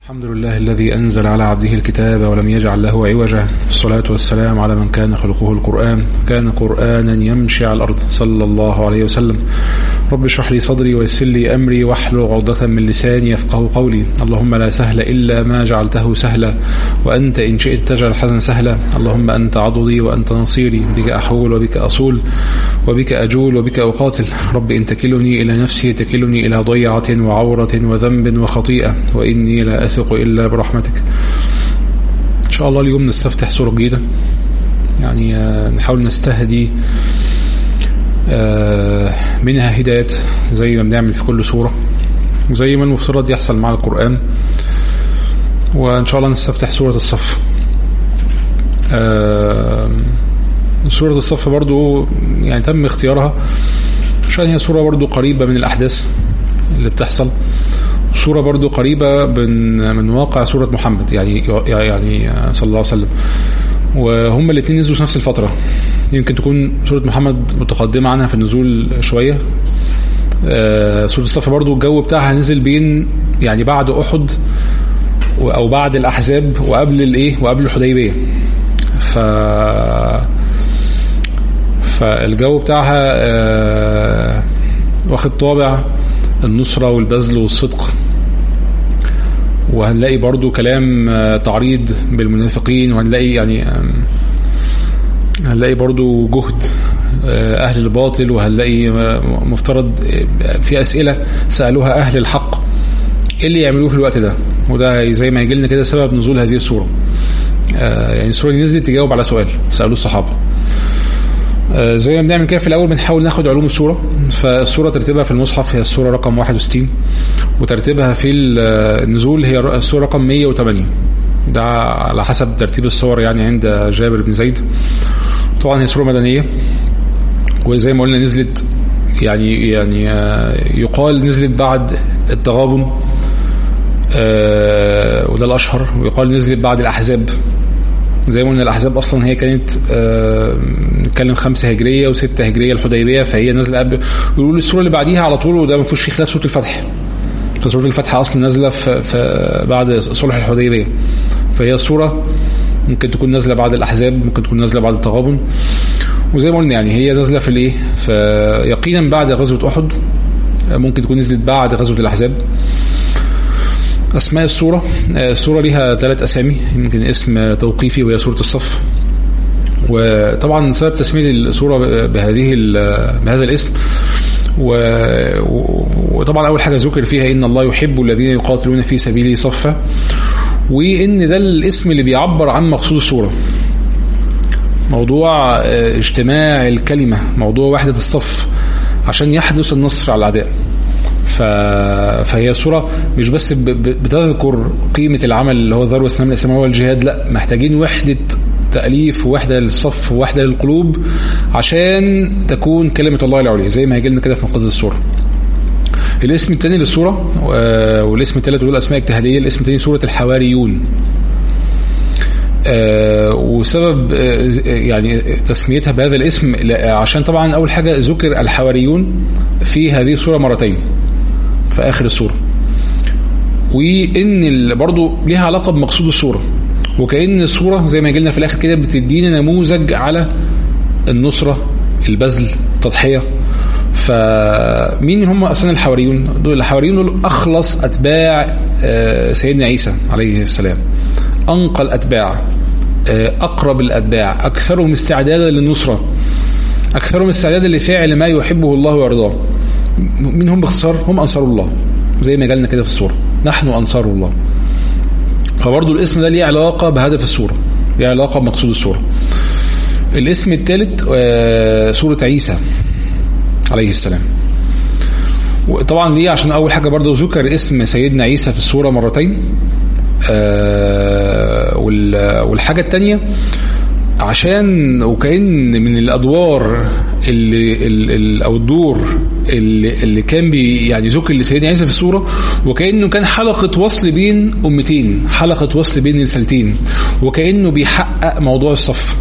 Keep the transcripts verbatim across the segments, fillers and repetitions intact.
الحمد لله الذي أنزل على عبده الكتاب ولم يجعل له عوجا، الصلاة والسلام على من كان خلقه القرآن، كان قرآنا يمشي على الأرض صلى الله عليه وسلم. رب اشرح لي صدري ويسر لي أمري واحلل عقدة من لساني يفقه قولي. اللهم لا سهل إلا ما جعلته سهلا، وأنت إن شئت تجعل الحزن سهلا. اللهم أنت عضدي وأنت نصيري، بك أحول وبك أصول وبك أجول وبك أقاتل. رب إن تكلني إلى نفسي تكلني إلى ضيعة وعورة وذنب وخطيئة، وإني لا أثق إلا برحمتك. إن شاء الله اليوم نستفتح سورة جديدة، يعني نحاول نستهدي منها هدايات زي ما بنعمل في كل سورة، وزي ما المفترض يحصل مع القرآن. وإن شاء الله نستفتح سورة الصف. سورة الصف برضو يعني تم اختيارها عشان هي سورة برضو قريبة من الأحداث اللي بتحصل، سورة برضو قريبة من من واقع سورة محمد يعني يعني صلى الله عليه وسلم، وهم الاثنين نزلوا في نفس الفترة. يمكن تكون سورة محمد متقدمة عنها في النزول شوية. سورة الصف برضو الجو بتاعها نزل بين يعني بعد أحد أو بعد الأحزاب وقبل الإيه وقبل الحديبية، ف فالجو بتاعها واخد طابع النصرة والبذل والصدق. وهنلاقي برضو كلام تعريض بالمنافقين، وهنلاقي يعني هنلاقي برضو جهد أهل الباطل، وهنلاقي مفترض في أسئلة سألوها أهل الحق إيه اللي يعملوه في الوقت ده. وده زي ما يجيلنا كده سبب نزول هذه السورة. يعني السورة اللي نزلت تجاوب على سؤال سألوه الصحابة. زي ما بنعمل كده في الأول بنحاول ناخد علوم السورة. فالسورة ترتيبها في المصحف هي السورة رقم واحد وستين، وترتيبها في النزول هي السورة رقم مية وثمانين، ده على حسب ترتيب السور يعني عند جابر بن زيد. طبعا هي سورة مدنية، وزي ما قلنا نزلت يعني يعني يقال نزلت بعد التغابن، وده الأشهر، ويقال نزلت بعد الأحزاب. زي ما قلنا الأحزاب أصلا هي كانت نتكلم خمسة هجرية وستة هجرية الحديبية، فهي نازلة قبل. ويقولوا السورة اللي بعديها على طول، وده ما فيش فيه خلاف، سورة الفتح. فسورة الفتح أصلا نازلة في, في بعد صلح الحديبية، فهي السورة ممكن تكون نازلة بعد الأحزاب، ممكن تكون نازلة بعد التغابن. وزي ما قلنا يعني هي نازلة في الإيه فيقينا بعد غزوة أحد، ممكن تكون نزلت بعد غزوة الأحزاب. أسماء السورة، السورة لها ثلاث أسامي، يمكن اسم توقيفي وهي سورة الصف. وطبعا سبب تسمية السورة بهذه بهذا الاسم، وطبعا أول حاجة ذكر فيها إن الله يحب الذين يقاتلون في سبيله صفا، وإن ده الاسم اللي بيعبر عن مقصود السورة، موضوع اجتماع الكلمة، موضوع وحدة الصف عشان يحدث النصر على الأعداء. فهي السورة مش بس بتذكر قيمة العمل اللي هو ذروة سنام الإسلام هو الجهاد، لا، محتاجين وحدة تأليف ووحدة للصف ووحدة للقلوب عشان تكون كلمة الله العليا، زي ما هيجيلنا كده في مقصد السورة. الاسم الثاني للسورة والاسم الثالث دول أسماء اجتهادية. الاسم الثاني سورة الحواريون، وسبب يعني تسميتها بهذا الاسم عشان طبعا أول حاجة ذكر الحواريون في هذه السورة مرتين في آخر السورة، وإن برضو ليها علاقة بمقصود السورة، وكأن السورة زي ما يجيلنا في الآخر كده بتدينا نموذج على النصرة، البذل، التضحية. فمين هم أصلا الحواريون؟ دول الحواريون دول أخلص أتباع سيدنا عيسى عليه السلام، أنقى الأتباع، أقرب الأتباع، أكثرهم استعدادا للنصرة، أكثرهم استعدادا لفعل ما يحبه الله ويرضاه. من هم باختصار؟ هم أنصار الله، زي ما قالنا كده في السورة نحن أنصار الله. فبرضو الاسم ده ليه علاقة بهدف السورة، ليه علاقة بمقصود السورة. الاسم الثالث سورة عيسى عليه السلام. وطبعا ليه؟ عشان أول حاجة برضو ذكر اسم سيدنا عيسى في السورة مرتين. والحاجة الثانية عشان وكأن من الأدوار اللي, اللي أو الدور اللي, اللي كان بي يعني ذكر لسيدنا عيسى في السورة، وكأنه كان حلقة وصل بين أمتين، حلقة وصل بين رسالتين، وكأنه بيحقق موضوع الصف،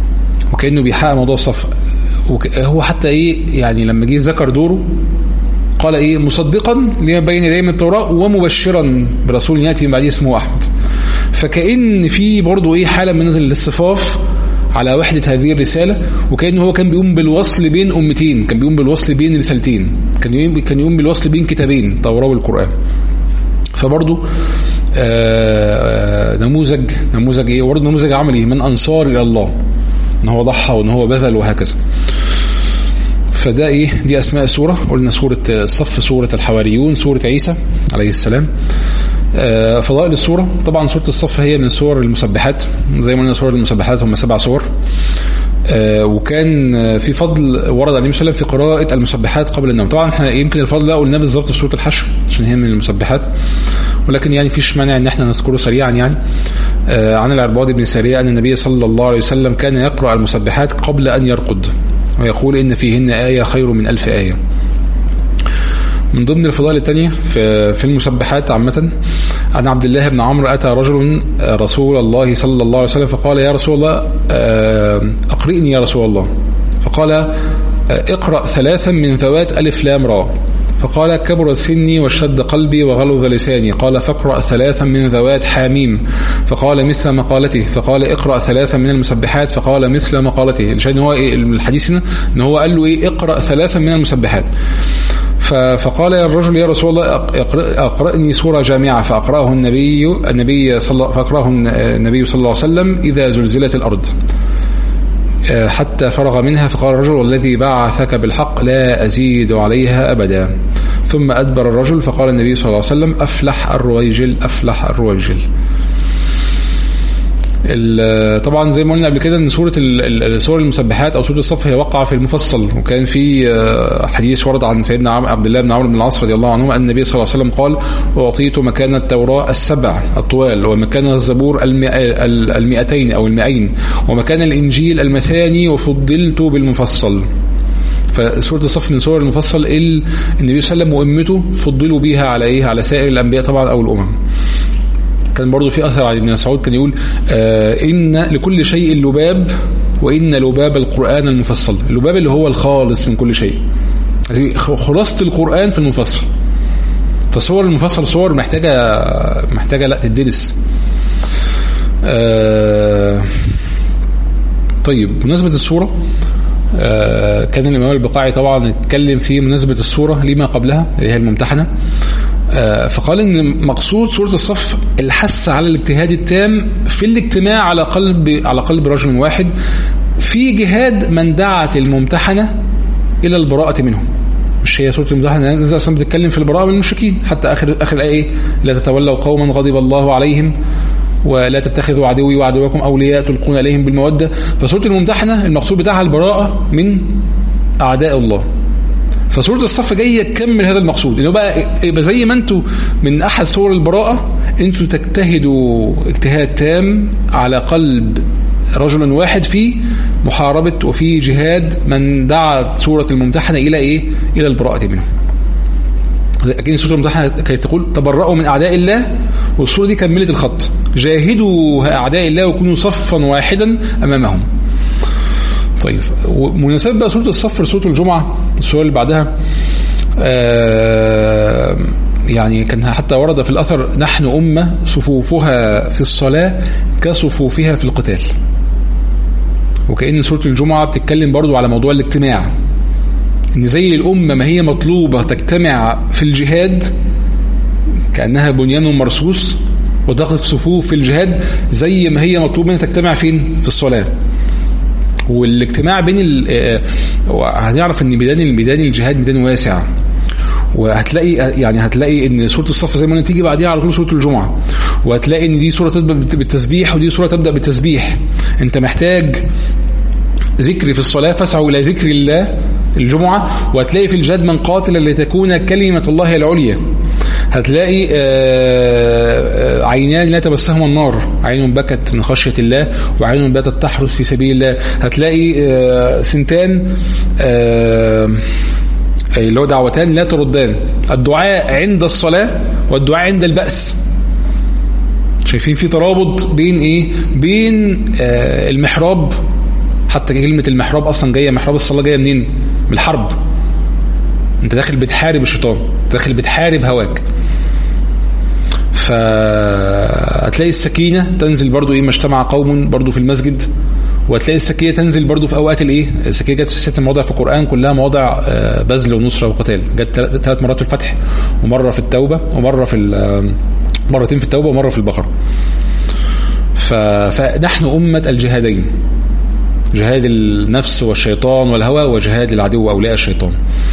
وكأنه بيحقق موضوع الصف. هو حتى إيه يعني لما جه ذكر دوره قال إيه مصدقا لما بين يديه من التوراة ومبشرا برسول يأتي من بعده اسمه أحمد. فكأن في برضو إيه حالة من الاصطفاف على وحدة هذه الرسالة، وكأنه هو كان بيقوم بالوصل بين أمتين، كان بيقوم بالوصل بين رسالتين، كان يقوم كان يقوم بالوصل بين كتابين التوراة والقرآن. فبرضو آه نموذج نموذج إيه برضو نموذج عملي من أنصار إلى الله، إن هو ضحى وإن هو بذل وهكذا. فده إيه دي أسماء السورة. قلنا سورة الصف، سورة الحواريون، سورة عيسى عليه السلام. آه فضائل السورة، طبعا سورة الصف هي من سور المسبحات، زي ما قلنا سور المسبحات هم سبع سور. آه وكان في فضل ورد عليه وسلم في قراءة المسبحات قبل النوم. طبعا احنا يمكن الفضل ده قلناه بالظبط في سورة الحشر عشان هي من المسبحات، ولكن يعني فيش مانع ان احنا نذكره سريعا. يعني آه عن العرباض بن سارية أن النبي صلى الله عليه وسلم كان يقرأ المسبحات قبل أن يرقد، ويقول إن فيهن آية خير من ألف آية. من ضمن الفضائل الثانية في في المسبحات عامة، عن عبد الله بن عمرو أتى رجل رسول الله صلى الله عليه وسلم فقال يا رسول الله أقرئني يا رسول الله، فقال اقرأ ثلاثا من ذوات ألف لام را، فقال كبر سني واشتد قلبي وغلظ لساني، قال فاقرأ ثلاثا من ذوات حاميم، فقال مثل مقالته، فقال اقرأ ثلاثا من المسبحات، فقال مثل مقالته. الشيء هو إيه الحديث هنا ان هو قال له ايه اقرأ ثلاثا من المسبحات. فقال يا الرجل يا رسول الله أقرأني سورة جامعة، فأقرأه النبي النبي صلى فأقرأه النبي صلى الله عليه وسلم إذا زلزلت الأرض حتى فرغ منها، فقال الرجل والذي بعثك بالحق لا أزيد عليها أبدا. ثم أدبر الرجل، فقال النبي صلى الله عليه وسلم أفلح الرويجل أفلح الرويجل. طبعا زي ما قلنا قبل كده ان سوره سور المسبحات او سوره الصف هي وقع في المفصل، وكان في حديث ورد عن سيدنا عبد الله بن عمرو بن العاص رضي الله عنه ان النبي صلى الله عليه وسلم قال واعطيت مكان التوراة السبع الطوال، ومكان الزبور المئتين او المئين، ومكان الانجيل المثاني، وفضلت بالمفصل. فسوره الصف من سور المفصل النبي صلى الله عليه وسلم وامته فضلوا بها على ايه على سائر الانبياء طبعا او الامم. كان برضو في أثر عن ابن مسعود كان يقول آه إن لكل شيء لباب وإن لباب القرآن المفصل. اللباب اللي هو الخالص من كل شيء، خلاصة القرآن في المفصل. فصور المفصل صور محتاجة محتاجة لا تدرس. آه طيب مناسبة السورة، آه كان الإمام البقاعي طبعا يتكلم في مناسبة السورة لما قبلها اللي هي الممتحنة. فقال ان مقصود سورة الصف الحث على الاجتهاد التام في الاجتماع على قلب على قلب رجل واحد في جهاد من دعت الممتحنة الى البراءة منهم. مش هي سورة الممتحنة نزل اصلا بتتكلم في البراءة من المشركين حتى اخر اخر الايه لا تتولوا قوما غضب الله عليهم ولا تتخذوا عدوي وعدوكم اولياء تلقون اليهم بالمودة. فسورة الممتحنة المقصود بتاعها البراءة من اعداء الله. فسورة الصف جاية تكمل هذا المقصود، انه بقى يبقى زي ما انتوا من احد سور البراءة انتوا تجتهدوا اجتهاد تام على قلب رجل واحد في محاربة وفي جهاد من دعا سورة الممتحنة الى ايه الى البراءة منه. لكن سورة الممتحنة كانت تقول تبرأوا من اعداء الله، والسورة دي كملت الخط جاهدوا اعداء الله وكونوا صفا واحدا امامهم. طيب مناسبة بقى سورة الصف لسورة الجمعة السورة اللي بعدها، آه يعني كان حتى ورد في الأثر نحن أمة صفوفها في الصلاة كصفوفها في القتال. وكأن سورة الجمعة بتتكلم برضو على موضوع الاجتماع، إن زي الأمة ما هي مطلوبة تجتمع في الجهاد كأنها بنيان مرصوص وتقف صفوف في الجهاد، زي ما هي مطلوبة تجتمع فين في الصلاة. والاجتماع بين ال هنعرف ان ميدان ميدان الجهاد ميدان واسع، وهتلاقي يعني هتلاقي ان سوره الصف زي ما قلنا تيجي بعديها على طول سوره الجمعه، وهتلاقي ان دي سوره تبدا بالتسبيح ودي سوره تبدا بالتسبيح. انت محتاج ذكر في الصلاه فاسعوا الى ذكر الله الجمعه، وهتلاقي في الجهاد من قاتل لتكون كلمه الله العليا. هتلاقي عينان لا تمسهما النار، عين بكت من خشية الله وعين باتت تحرس في سبيل الله. هتلاقي سنتان اللي هو دعوتان لا تردان، الدعاء عند الصلاة والدعاء عند البأس. شايفين في ترابط بين ايه بين المحراب، حتى كلمة المحراب اصلا جاية محراب الصلاة جاية منين؟ من الحرب. انت داخل بتحارب الشيطان، داخل بتحارب هواك. فهتلاقي السكينة تنزل برضو ايه، ما اجتمع قوم برضو في المسجد، وهتلاقي السكينة تنزل برضو في اوقات الايه، السكينة جت في ست مواضع في القرآن كلها مواضع بذل ونصرة وقتال. جت ثلاث مرات في الفتح، ومرة في التوبة، ومرة في مرتين في التوبة، ومرة في البقرة. فنحن أمة الجهادين، جهاد النفس والشيطان والهوى، وجهاد العدو وأولياء الشيطان.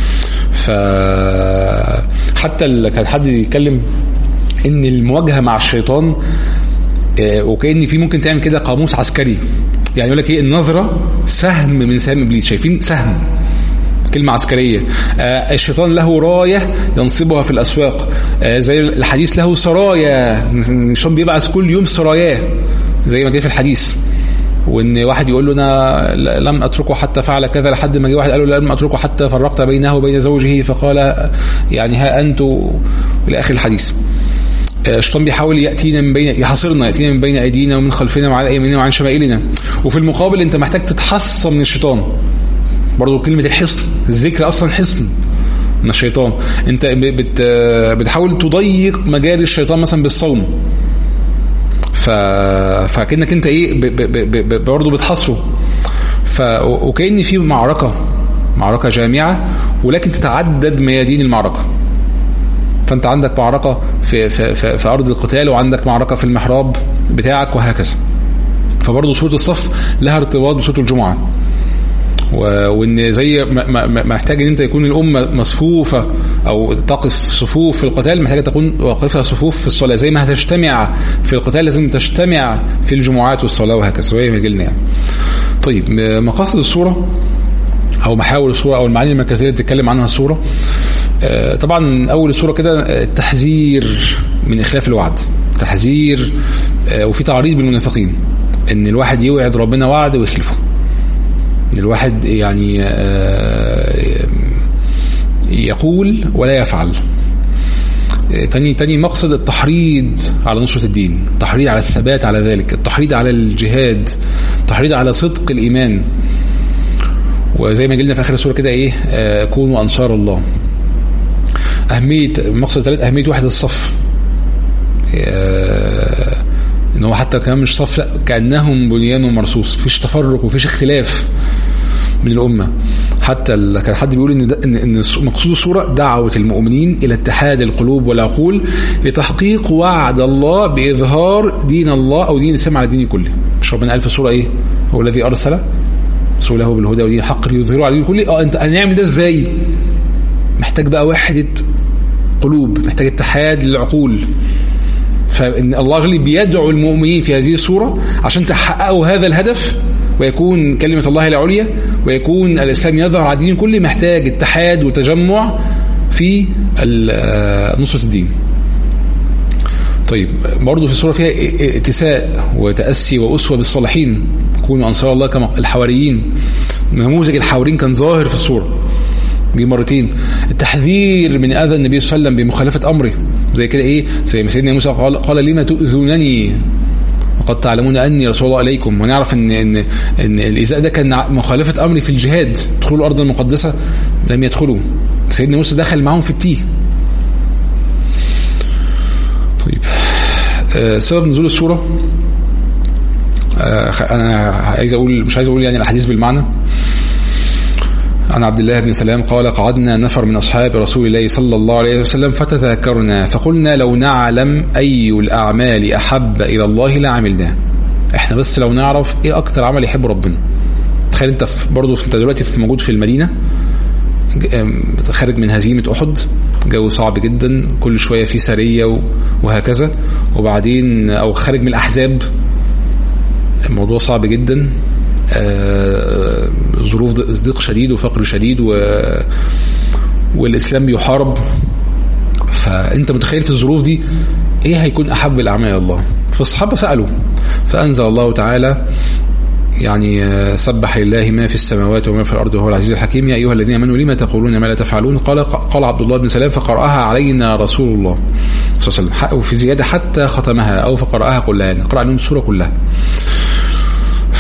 فحتى كان حد يتكلم ان المواجهة مع الشيطان وكأن في ممكن تعمل كده قاموس عسكري، يعني يقول لك ايه، النظرة سهم من سهم ابليس، شايفين سهم، كلمة عسكرية. آه الشيطان له راية ينصبها في الأسواق، آه زي الحديث له سرايا، الشيطان بيبعث كل يوم سراياه زي ما جاء في الحديث. وان واحد يقول له انا لم اتركه حتى فعل كذا، لحد ما جه واحد قال له لم اتركه حتى فرقت بينه وبين زوجه، فقال يعني ها انتم الى اخر الحديث. الشيطان بيحاول ياتينا من بين، يحاصرنا، ياتينا من بين ايدينا ومن خلفنا وعلى ايماننا وعن شمائلنا. وفي المقابل انت محتاج تتحصن من الشيطان. برضو كلمة الحصن، الذكر اصلا حصن من الشيطان. انت بت بتحاول تضيق مجال الشيطان مثلا بالصوم، ف فكأنك انت ايه برضو بتحصره. ف وكأن في معركة معركة جامعة، ولكن تتعدد ميادين المعركة. فانت عندك معركة في, في, في, في أرض القتال، وعندك معركة في المحراب بتاعك، وهكذا. فبرضو سورة الصف لها ارتباط بسورة الجمعة، وان زي محتاج ان انت يكون الامه مصفوفه او تقف صفوف في القتال، محتاجه تكون واقفه صفوف في الصلاه. زي ما هتجتمع في القتال لازم تجتمع في الجمعات والصلاه، وهكذا زي ما قلنا يعني. طيب مقاصد السوره او محاور السوره او المعاني المركزيه اللي بتتكلم عنها السوره، طبعا اول السوره كده التحذير من اخلاف الوعد، تحذير وفي تعريض بالمنافقين، ان الواحد يوعد ربنا وعد ويخلفه، الواحد يعني يقول ولا يفعل. تاني تاني مقصد التحريض على نصرة الدين، التحريض على الثبات على ذلك، التحريض على الجهاد، التحريض على صدق الإيمان. وزي ما قلنا في آخر السورة كده إيه، كونوا أنصار الله. أهمية مقصد ثالث أهمية وحدة الصف، إن هو حتى كمان مش صف، لا كأنهم بنيان مرصوص، فيش تفرق وفيش اختلاف من الأمة. حتى كان حد بيقول إن, إن, إن مقصود السورة دعوة المؤمنين إلى اتحاد القلوب والعقول لتحقيق وعد الله بإظهار دين الله أو دين الإسلام على دين كله. مش ربنا قال في السورة إيه، هو الذي أرسل رسوله بالهدى ودين الحق ليظهره على دين كله. اه أنت هنعمل ده إزاي؟ محتاج بقى وحدة قلوب، محتاج اتحاد للعقول. فإن الله جل بيدعو المؤمنين في هذه السورة عشان تحققوا هذا الهدف، ويكون كلمة الله العليا، ويكون الإسلام يظهر على الدين كله. محتاج اتحاد وتجمع في نصرة الدين. طيب برضو في السورة فيها اتساء وتأسي وأسوة بالصالحين، كونوا أنصار الله كما الحواريين. نموذج الحواريين كان ظاهر في السورة دي مرتين. التحذير من أذى النبي صلى الله عليه وسلم بمخالفة أمره، زي كده إيه، زي ما سيدنا موسى قال, قال لما تؤذونني وقد تعلمون أني رسول الله إليكم. ونعرف إن إن إن الإزاء ده كان مخالفة أمري في الجهاد، دخلوا الأرض المقدسة لم يدخلوا، سيدنا موسى دخل معهم في التيه. طيب آه سبب نزول السورة، آه أنا عايز أقول مش عايز أقول يعني الأحاديث بالمعنى. عن عبد الله بن سلام قال قعدنا نفر من أصحاب رسول الله صلى الله عليه وسلم فتذكرنا فقلنا لو نعلم أي الأعمال أحب إلى الله لعملناه. احنا بس لو نعرف ايه أكتر عمل يحب ربنا. تخيل انت برضو انت دلوقتي في موجود في المدينة، خارج من هزيمة أحد، جو صعب جدا، كل شوية في سرية وهكذا، وبعدين أو خارج من الأحزاب، الموضوع صعب جدا، آه ظروف ضيق شديد وفقر شديد و... والإسلام بيحارب. فأنت متخيل في الظروف دي إيه هيكون أحب الأعمال الله؟ فالصحابة سألوا فأنزل الله تعالى يعني سبح لله ما في السماوات وما في الأرض وهو العزيز الحكيم، يا أيها الذين آمنوا لما تقولون ما لا تفعلون. قال قال عبد الله بن سلام فقرأها علينا رسول الله صلى الله عليه وسلم، وفي زيادة حتى ختمها أو فقرأها كلها، يعني قرأ عليهم السورة كلها.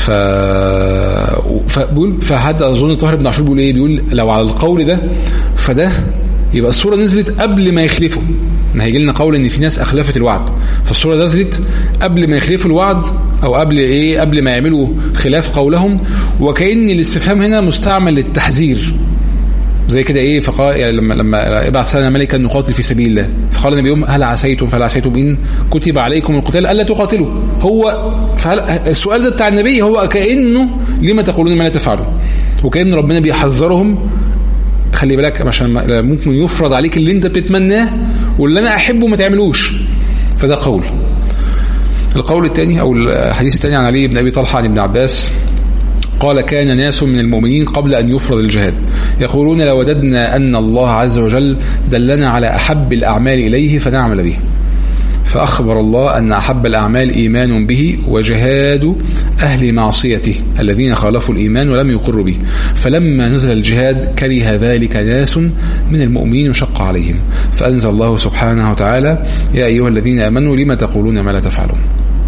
ف فبيقول فحتى اظن طاهر بن عاشور بيقول ايه بيقول لو على القول ده فده يبقى السوره نزلت قبل ما يخلفوا. هيجي لنا قول ان في ناس اخلفت الوعد، فالسوره نزلت قبل ما يخلفوا الوعد او قبل ايه قبل ما يعملوا خلاف قولهم. وكأن الاستفهام هنا مستعمل للتحذير زي كده ايه. فقال يعني لما لما ابعث لنا ملكا نقاتل في سبيل الله، فقال النبي هل عسيتم فهل عسيتم ان كتب عليكم القتال الا تقاتلوا. هو السؤال ده بتاع النبي هو كأنه لما تقولون ما لا تفعلون، وكأن ربنا بيحذرهم خلي بالك عشان ممكن يفرض عليك اللي انت بتتمناه واللي انا احبه ما تعملوش. فده قول. القول الثاني او الحديث الثاني عن علي بن ابي طلحه عن ابن عباس قال كان ناس من المؤمنين قبل أن يفرض الجهاد يقولون لو وددنا أن الله عز وجل دلنا على أحب الأعمال إليه فنعمل به، فأخبر الله أن أحب الأعمال إيمان به وجهاد أهل معصيته الذين خالفوا الإيمان ولم يقروا به، فلما نزل الجهاد كره ذلك ناس من المؤمنين وشق عليهم، فأنزل الله سبحانه وتعالى يا أيها الذين آمنوا لما تقولون ما لا تفعلون.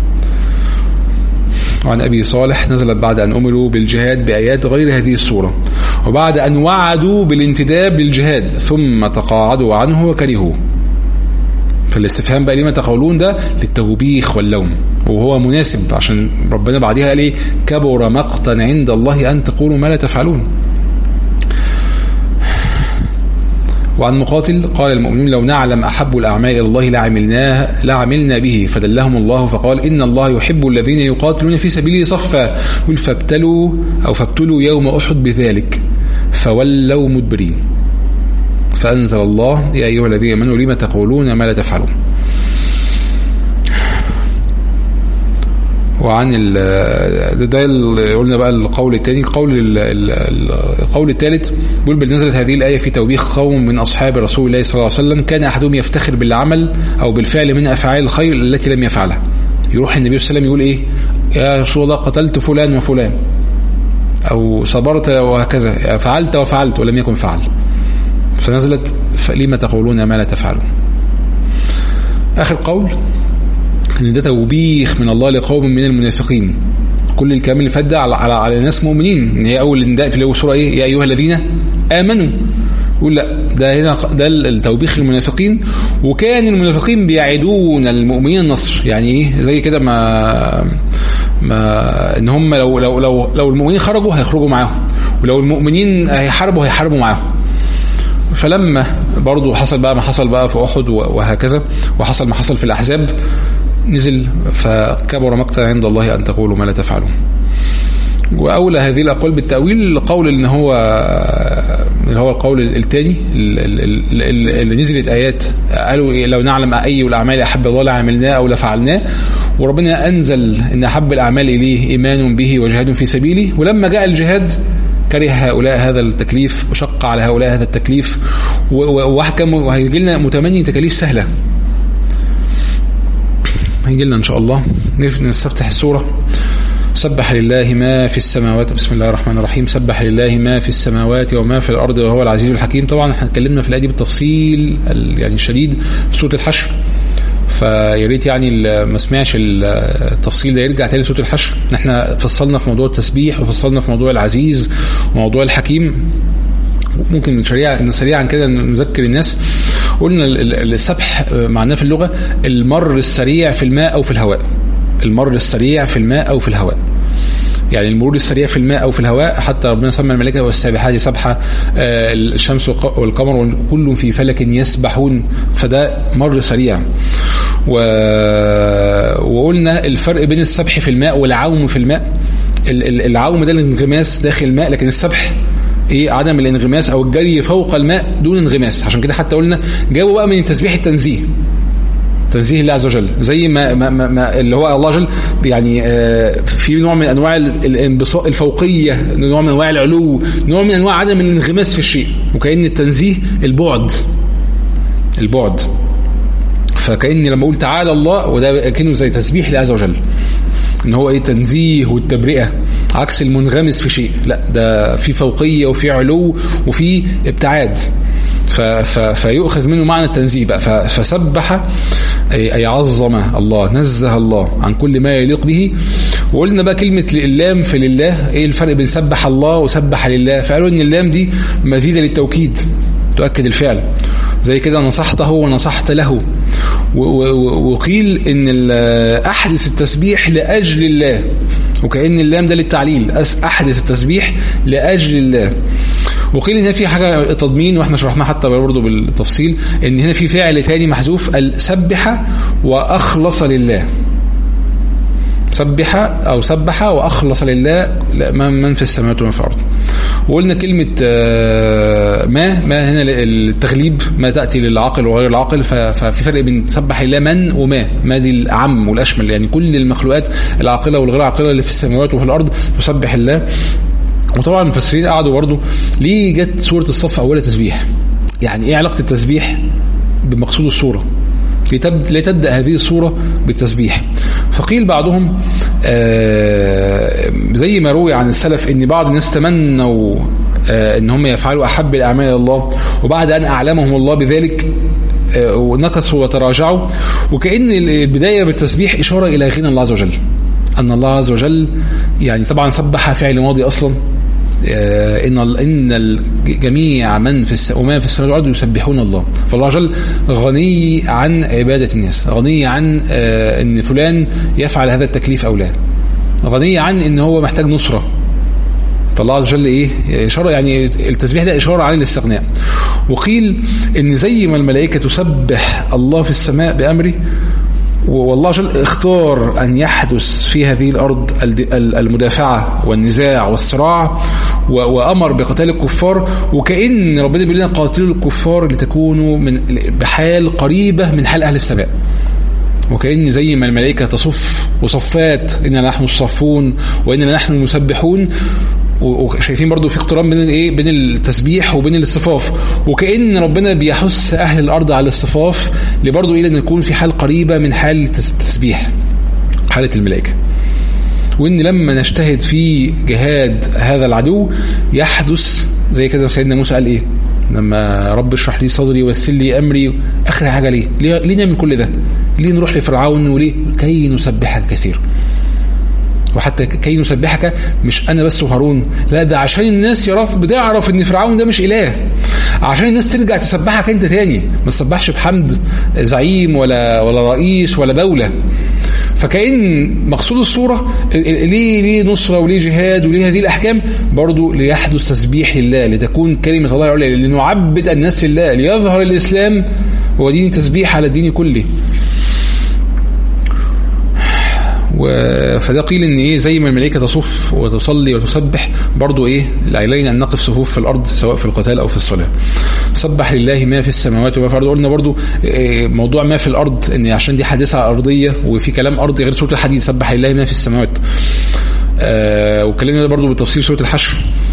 وعن أبي صالح نزلت بعد أن أمروا بالجهاد بآيات غير هذه السورة وبعد أن وعدوا بالانتداب للجهاد ثم تقاعدوا عنه وكرهوه. فالاستفهام بقى لما تقولون ده للتوبيخ واللوم، وهو مناسب عشان ربنا بعدها قال ايه كبر مقتا عند الله أن تقولوا ما لا تفعلون. وعن مقاتل قال المؤمنون لو نعلم أحب الأعمال إلى الله لعملناه لعملنا به، فدلهم الله فقال إن الله يحب الذين يقاتلون في سبيله صفا فابتلوا أو فابتلوا يوم أحد بذلك فولوا مدبرين، فأنزل الله يا أيها الذين آمنوا لما تقولون ما لا تفعلون. وعن ال ده اللي قلنا بقى القول الثاني. القول القول الثالث بيقول بل نزلت هذه الآية في توبيخ قوم من أصحاب رسول الله صلى الله عليه وسلم كان أحدهم يفتخر بالعمل أو بالفعل من أفعال الخير التي لم يفعلها. يروح النبي صلى الله عليه وسلم يقول إيه يا رسول الله قتلت فلان وفلان أو صبرت وهكذا فعلت وفعلت ولم يكن فعل، فنزلت لما تقولون ما لا تفعلون. آخر قول ان ده توبيخ من الله لقوم من المنافقين. كل الكلام اللي فات ده على, على على ناس مؤمنين، ان هي اول نداء في الاول سوره ايه يا ايها الذين امنوا. يقول لا ده هنا ده التوبيخ للمنافقين، وكان المنافقين بيعدون المؤمنين النصر. يعني ايه زي كده ما ما ان هم لو لو لو لو المؤمنين خرجوا هيخرجوا معاهم، ولو المؤمنين هيحاربوا هيحاربوا معاهم. فلما برضو حصل بقى ما حصل بقى في أحد وهكذا، وحصل ما حصل في الأحزاب، نزل فكبر مقتا عند الله أن تقولوا ما لا تفعلون. وأولى هذه الأقوال بالتأويل القول إن هو اللي هو القول الثاني اللي نزلت آيات قالوا لو نعلم أي الأعمال أحب الله لعملناه أو لفعلناه، وربنا أنزل إن أحب الأعمال إليه إيمان به وجهاد في سبيله، ولما جاء الجهاد كره هؤلاء هذا التكليف وشق على هؤلاء هذا التكليف وحكم. وهيجي لنا متمني تكاليف سهلة هيجي لنا إن شاء الله. نستفتح السورة. سبح لله ما في السماوات. بسم الله الرحمن الرحيم. سبح لله ما في السماوات وما في الأرض وهو العزيز الحكيم. طبعا احنا اتكلمنا في الآية دي بالتفصيل يعني الشديد في سورة الحشر، فياريت يعني ما سمعش التفصيل ده يرجع تاني لسورة الحشر. احنا فصلنا في موضوع التسبيح وفصلنا في موضوع العزيز وموضوع الحكيم. ممكن سريعا سريعا كده نذكر الناس. قلنا السبح معناه في اللغة المر السريع في الماء أو في الهواء. المر السريع في الماء أو في الهواء، يعني المرور السريع في الماء أو في الهواء. حتى ربنا سمى الملائكة والسابحات سبحة، الشمس والقمر كل في فلك يسبحون، فده مر سريع. و... وقلنا الفرق بين السبح في الماء والعوم في الماء. العوم ده الانغماس داخل الماء، لكن السبح ايه عدم الانغماس او الجري فوق الماء دون انغماس. عشان كده حتى قلنا جابوا بقى من التسبيح التنزيه، تنزيه الله عز وجل، زي ما, ما, ما اللي هو الله جل يعني آه في نوع من انواع الانبساط الفوقيه، نوع من انواع العلو، نوع من انواع عدم الانغماس في الشيء. وكأن التنزيه البعد البعد فكأن لما اقول تعالى الله وده كأنه زي تسبيح الله عز وجل، ان هو ايه تنزيه والتبرئه عكس المنغمس في شيء. لا ده في فوقيه وفي علو وفي ابتعاد، فيؤخذ منه معنى التنزيه بقى. فسبح أي عظم الله، نزه الله عن كل ما يليق به، وقلنا بقى كلمة اللام في لله ايه الفرق بين سبح الله وسبح لله؟ فقالوا ان اللام دي مزيدة للتوكيد تؤكد الفعل، زي كده نصحته ونصحت له. وقيل ان احدث التسبيح لاجل الله، وكأن اللام ده للتعليل، احدث التسبيح لاجل الله. وقيل ان هنا في حاجه تضمين، واحنا شرحناها حتى برضه بالتفصيل، ان هنا في فعل ثاني محذوف، سبح واخلص لله. سبح او سبح واخلص لله من في السماوات ومن في الارض. وقلنا كلمه ما ما هنا التغليب، ما تاتي للعاقل وغير العاقل، ففي فرق بين سبح لله من وما. ما دي الاعم والاشمل، يعني كل المخلوقات العاقله والغير عاقله اللي في السماوات وفي الارض تسبح الله. وطبعا المفسرين قعدوا برضو ليه جت سورة الصف أولها تسبيح؟ يعني إيه علاقة التسبيح بمقصود السورة؟ ليه تبدأ هذه السورة بالتسبيح؟ فقيل بعضهم آه زي ما روي عن السلف إن بعض الناس تمنوا آه إن هم يفعلوا أحب الأعمال إلى الله، وبعد أن أعلمهم الله بذلك آه ونكسوا وتراجعوا. وكأن البداية بالتسبيح إشارة إلى غنى الله عز وجل، أن الله عز وجل يعني طبعا سبح فعل ماضي أصلا، إن إن الجميع من في السماء وما في السماء والأرض يسبحون الله. فالله عز وجل غني عن عبادة الناس، غني عن إن فلان يفعل هذا التكليف أو لا، غني عن إن هو محتاج نصرة. فالله عز وجل إيه إشارة، يعني التسبيح ده إشارة عن الاستغناء. وقيل إن زي ما الملائكة تسبح الله في السماء بأمره، والله عز وجل اختار أن يحدث في هذه الأرض المدافعة والنزاع والصراع، وأمر بقتال الكفار. وكأن ربنا بيقول لنا قاتلوا الكفار لتكونوا من بحال قريبة من حال أهل السماء. وكأن زي ما الملائكة تصف وصفات إننا نحن الصفون وإننا نحن المسبحون، وشايفين برضو في اقتران بين ايه بين التسبيح وبين الاصطفاف. وكأن ربنا بيحث اهل الارض على الاصطفاف لبرضو الى ان نكون في حال قريبة من حال التسبيح، حالة الملائكة. وان لما نجتهد في جهاد هذا العدو يحدث زي كده سيدنا موسى قال ايه لما رب اشرح لي صدري ويسر لي امري، اخر حاجة ليه ليه, ليه نعمل كل ده؟ ليه نروح لفرعون؟ وليه؟ كي نسبحك كثير. وحتى كي نسبحك مش انا بس وهارون، لا ده عشان الناس يعرف بتعرف ان فرعون ده مش اله، عشان الناس ترجع تسبحك انت تاني، ما تسبحش بحمد زعيم ولا ولا رئيس ولا دولة. فكأن مقصود الصورة ليه ليه نصرة وليه جهاد وليه هذه الأحكام؟ برضو ليحدث تسبيح لله، لتكون كلمة الله العليا، لنعبد الناس لله، ليظهر الإسلام ودين تسبيح على الدين كله. فده قيل ان ايه زي ما الملائكه تصف وتصلي وتسبح، برضو ايه علينا ان نقف صفوف في الارض سواء في القتال او في الصلاه. سبح لله ما في السماوات وما في الارض. قلنا برضو إيه موضوع ما في الارض ان عشان دي حادثه ارضيه وفي كلام ارضي غير سوره الحديد. سبح لله ما في السماوات، آه وكلمنا برضو بالتفصيل سوره الحشر.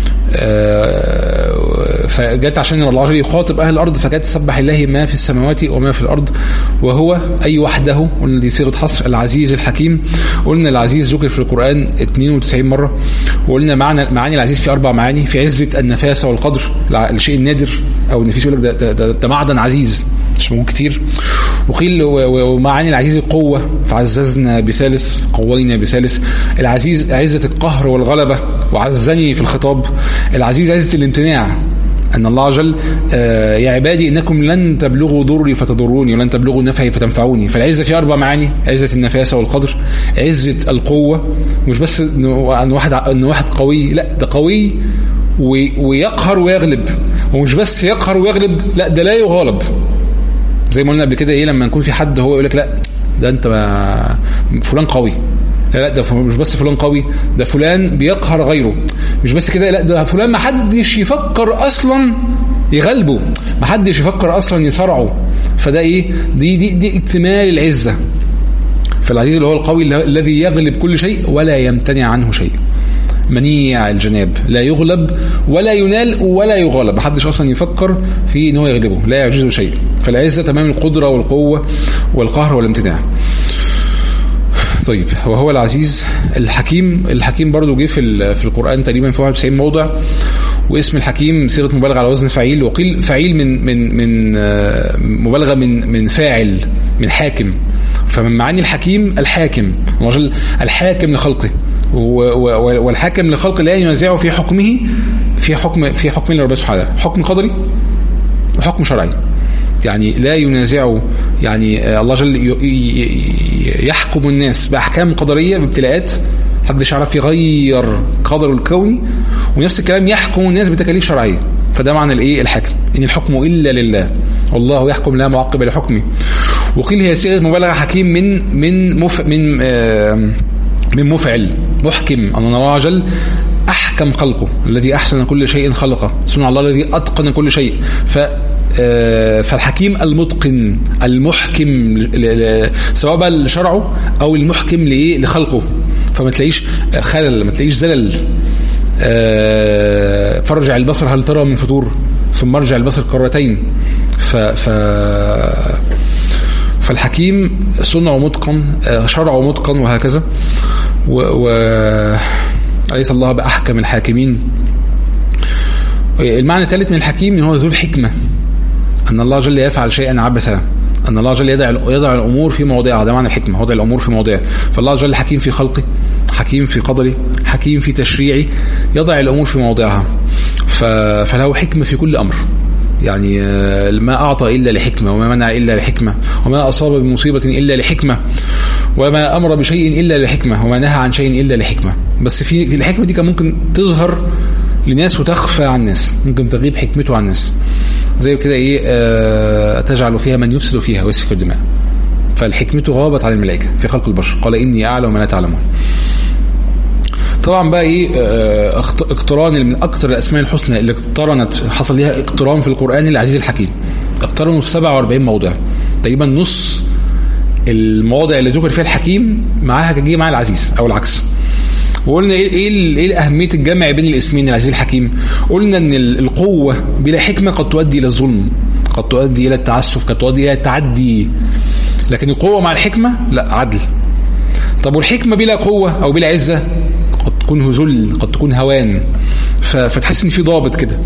آه فجت عشان الله عز وجل يخاطب اهل الارض، فجت سبح الله ما في السماوات وما في الارض وهو اي وحده. قلنا دي صيغه حصر، العزيز الحكيم. قلنا العزيز ذكر في القران اثنين وتسعين مره. وقلنا معنى معاني العزيز في اربع معاني: في عزه النفاسه والقدر، الشيء النادر، او ان في يقول لك ده, ده, ده, ده معدن عزيز مش موجود كتير. وقيل ومعاني العزيز القوه، فعززنا بثالث، قوينا بثالث. العزيز عزه القهر والغلبه، وعزني في الخطاب. العزيز عزه الامتناع، أن الله عز وجل آه يا عبادي إنكم لن تبلغوا ضري فتضروني ولن تبلغوا نفعي فتنفعوني. فالعزة في أربع معاني: عزة النفاسة والقدر، عزة القوة، مش بس أن واحد أن واحد قوي، لا ده قوي ويقهر ويغلب، ومش بس يقهر ويغلب، لا ده لا يغالب. زي ما قلنا قبل كده ايه لما نكون في حد هو يقول لك لا ده انت ما فلان قوي، لا لا ده مش بس فلان قوي، ده فلان بيقهر غيره. مش بس كده، لا ده فلان ما حدش يفكر اصلا يغلبه، ما حدش يفكر اصلا يصارعه. فده ايه دي دي دي اكتمال العزة. فالعزيز اللي هو القوي الذي يغلب كل شيء ولا يمتنع عنه شيء، منيع الجناب، لا يغلب ولا ينال ولا يغالب، محدش اصلا يفكر في ان هو يغلبه، لا يعجزه شيء. فالعزة تمام القدرة والقوة والقهر والامتناع. طيب وهو العزيز الحكيم. الحكيم برضو جه في في القرآن تقريبا في واحد وتسعين موضع، واسم الحكيم صيغة مبالغة على وزن فعيل. وقيل فعيل من من من مبالغة من من فاعل، من حاكم. فمن معاني الحكيم الحاكم، الرجل الحاكم لخلقه، والحاكم لخلقه لا ينازعه في حكمه في حكم في حكم لربنا سبحانه، حكم قدري وحكم شرعي. يعني لا ينازعه، يعني الله جل يحكم الناس بأحكام قدرية بابتلاءات محدش يعرف يغير قدره الكوني، ونفس الكلام يحكم الناس بتكاليف شرعية. فده معنى الايه الحكم، ان الحكم الا لله والله يحكم لا معقب لحكمه. وقيل هي صيغه مبالغه حكيم من من مف من آه من مفعل محكم، ان الله جل احكم خلقه الذي احسن كل شيء خلقه، صنع الله الذي اتقن كل شيء. ف فالحكيم المتقن المحكم سواء بقى لشرعه او المحكم لايه لخلقه، فما تلاقيش خلل، ما تلاقيش زلل. فرجع البصر هل ترى من فطور ثم ارجع البصر كرتين. ف ف فالحكيم صنعه متقن، شرعه متقن، وهكذا. و أليس الله بأحكم الحاكمين. المعنى الثالث من الحكيم هو ذو الحكمة، أن الله جل يفعل شيئا عبثا، أن الله جل يضع يضع الأمور في مواضعها. ده معنى الحكمة، وضع الأمور في مواضعها. فالله جل حكيم في خلقه، حكيم في قدره، حكيم في تشريعه، يضع الأمور في مواضعها. فله حكمة في كل أمر. يعني ما أعطى إلا لحكمة، وما منع إلا لحكمة، وما أصاب بمصيبة إلا لحكمة، وما أمر بشيء إلا لحكمة، وما نهى عن شيء إلا لحكمة. بس في في الحكمة دي كان ممكن تظهر لناس وتخفى عن الناس، ممكن تغيب حكمته عن الناس، زي كده إيه آه تجعل فيها من يفسد فيها ويسفك الدماء. فالحكمة غابت عن الملائكة في خلق البشر، قال إني أعلم ما لا تعلمون. طبعا بقى ايه آه اقتران من اكثر الاسماء الحسنى اللي اقترنت، حصل ليها اقتران في القرآن، العزيز الحكيم. اقترنوا في سبعة وأربعين موضع، تقريبا نص المواضع اللي ذكر فيها الحكيم معاها جه مع العزيز او العكس. وقلنا ايه ايه ايه اهميه الجمع بين الاسمين العزيز الحكيم. قلنا ان القوه بلا حكمه قد تؤدي الى الظلم، قد تؤدي الى التعسف، قد تؤدي الى التعدي. لكن القوه مع الحكمه لا، عدل. طب والحكمه بلا قوه او بلا عزه قد تكون ذل، قد تكون هوان. فتحس ان في ضابط كده.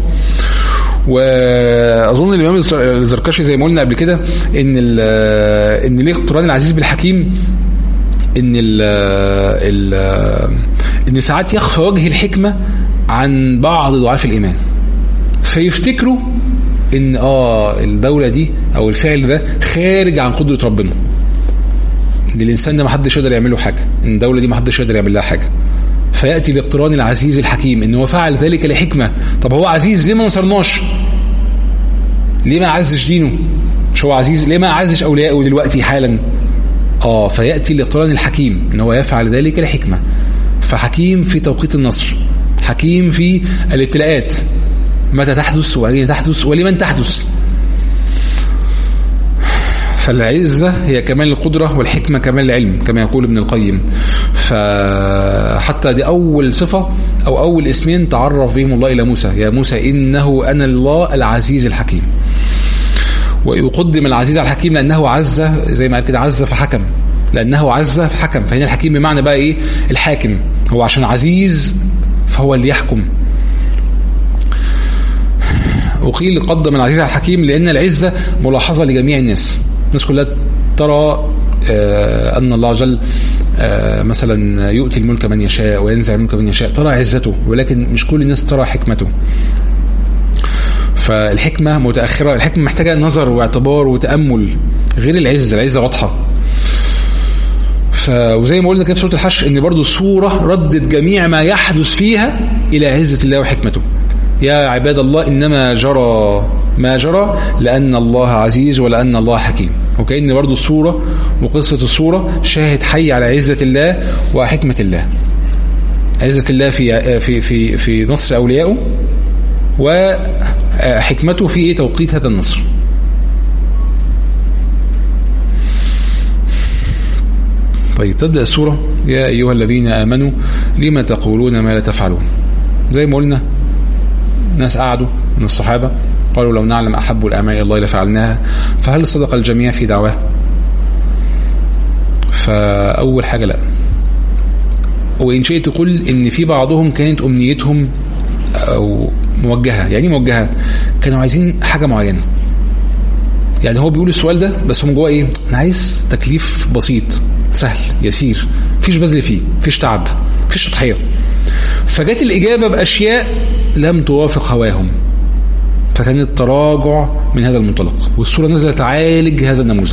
واظن الامام الزركشي زي ما قلنا قبل كده ان ان ليه اقتران العزيز بالحكيم، ان ال ال ان ساعات يخفى وجه الحكمه عن بعض ضعاف الايمان، فيفتكروا ان اه الدوله دي او الفعل ده خارج عن قدره ربنا، ان الانسان ده ما حدش يقدر يعمل له حاجه، ان الدوله دي ما حدش يقدر يعمل لها حاجه. فياتي لاقتران العزيز الحكيم ان هو فعل ذلك لحكمه. طب هو عزيز ليه ما نصرناش؟ ليه ما عزش دينه؟ مش هو عزيز ليه ما عزش اولياءه دلوقتي حالا؟ اه فياتي لاقتران الحكيم ان هو يفعل ذلك لحكمه. فحكيم في توقيت النصر، حكيم في الابتلاءات، متى تحدث واين تحدث ولمن تحدث. فالعزة هي كمال القدرة، والحكمة كمال العلم كما يقول ابن القيم. فحتى دي أول صفة أو أول اسمين تعرف بهم الله إلى موسى: يا موسى إنه أنا الله العزيز الحكيم. ويقدم العزيز على الحكيم لأنه عز، زي ما قال كده عز فحكم، لأنه عز فحكم. فهنا الحكيم بمعنى بقى إيه؟ الحاكم. هو عشان عزيز فهو اللي يحكم. وقيل قدم العزيز على الحكيم لأن العزة ملاحظة لجميع الناس. الناس كلها ترى آه أن الله جل آه مثلا يؤتي الملك من يشاء وينزع الملك من يشاء، ترى عزته، ولكن مش كل الناس ترى حكمته. فالحكمة متأخرة، الحكمة محتاجة نظر واعتبار وتأمل، غير العزة. العزة واضحة. وزي ما قلنا كده في سورة الحشر ان برضو السورة ردت جميع ما يحدث فيها إلى عزة الله وحكمته. يا عباد الله إنما جرى ما جرى لأن الله عزيز ولأن الله حكيم. وكأن برضو الصورة وقصة الصورة شاهد حي على عزة الله وحكمة الله. عزة الله في في في في نصر أوليائه، وحكمته في توقيت هذا النصر. طيب تبدأ السورة: يا أيها الذين آمنوا لما تقولون ما لا تفعلون. زي ما قلنا ناس قعدوا من الصحابة قالوا لو نعلم أحب الأعمال إلى الله لفعلناها، فهل صدق الجميع في دعواه؟ فأول حاجة لا. وإن شئت قل إن في بعضهم كانت أمنيتهم أو موجهة. يعني موجهة، كانوا عايزين حاجة معينة، يعني هو بيقول السؤال ده بس هم جواه ايه؟ انا عايز تكليف بسيط سهل يسير، مفيش بذل فيه، مفيش تعب، مفيش تضحيه. فجت الاجابه باشياء لم توافق هواهم، فكان التراجع من هذا المنطلق، والسوره نزلت تعالج هذا النموذج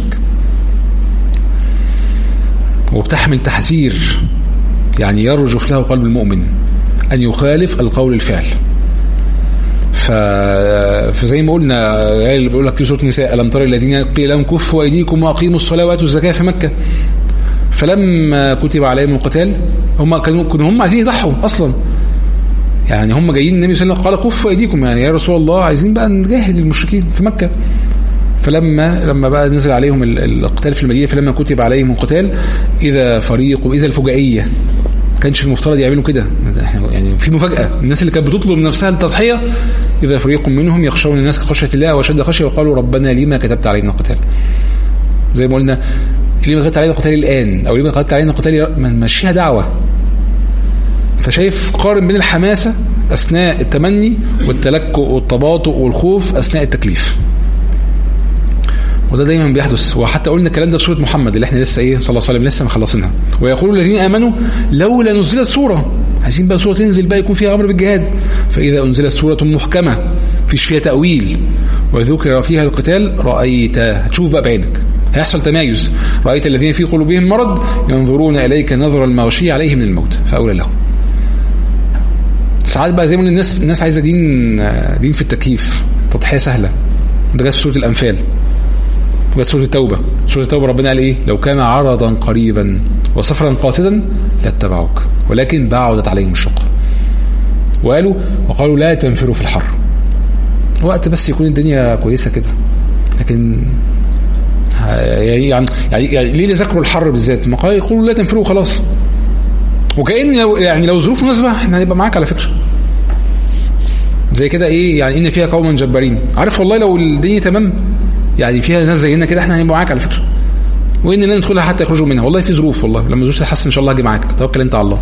وبتحمل تحذير، يعني يرجف له قلب المؤمن ان يخالف القول الفعل. ف... فزي ما قلنا اللي بيقول لك في سوره النساء ألم تر الذين قيل لهم كفوا أيديكم وأقيموا الصلاة وآتوا الزكاة في مكة فلما كتب عليهم القتال هم كانوا كانوا هم عايزين يضحوا اصلا، يعني هم جايين النبي صلى الله عليه وسلم قال كفوا أيديكم، يعني يا رسول الله عايزين بقى نجاهد المشركين في مكة. فلما لما بقى نزل عليهم القتال في المدينة فلما كتب عليهم القتال إذا فريق إذا الفجائية، كانش المفترض يعملوا كده، يعني في مفاجأة. الناس اللي كانت بتطلب من نفسها التضحية إذا فريق منهم يخشون الناس كخشية الله وشد خشية وقالوا ربنا لما كتبت علينا القتال. زي ما قلنا لما كتبت علينا القتال الآن أو لما كتبت علينا القتال، من مشيها دعوة. فشايف قارن بين الحماسة أثناء التمني والتلكؤ والتباطؤ والخوف أثناء التكليف، وده دايما بيحدث. وحتى قلنا الكلام ده في سورة محمد اللي احنا لسه ايه صلى الله عليه وسلم لسه مخلصينها، ويقول الذين آمنوا لولا نزلت سورة، عايزين بقى سورة تنزل بقى يكون فيها أمر بالجهاد، فإذا أنزلت سورة محكمة فيش فيها تأويل وذكر فيها القتال رأيت، هتشوف بقى بعينك هيحصل تمايز، رأيت الذين في قلوبهم مرض ينظرون إليك نظر المغشي عليه من الموت فأولى لهم. ساعات بقى زي ما الناس الناس عايزة دين دين في التكييف، تضحية سهلة. ده جاء سورة الأنفال وجاء سورة التوبة. سورة التوبة ربنا قال إيه؟ لو كان عرضا قريبا وسفرا قاصدا لاتبعوك ولكن بعدت عليهم الشقة. وقالوا وقالوا لا تنفروا في الحر، وقت بس يكون الدنيا كويسة كده، لكن يعني يعني, يعني ليه ذكروا الحر بالذات؟ ما قالوا يقولوا لا تنفروا خلاص، وكأن يعني لو ظروف مناسبة احنا هنبقى معاك على فكرة زي كده ايه، يعني ان فيها قوما جبارين، عارف والله لو الدنيا تمام يعني فيها ناس زينا كده احنا هنبقى معاك على فكرة، وان لا ندخلها حتى يخرجوا منها، والله في ظروف، والله لما الظروف تتحسن ان شاء الله هاجي معاك، توكل انت على الله.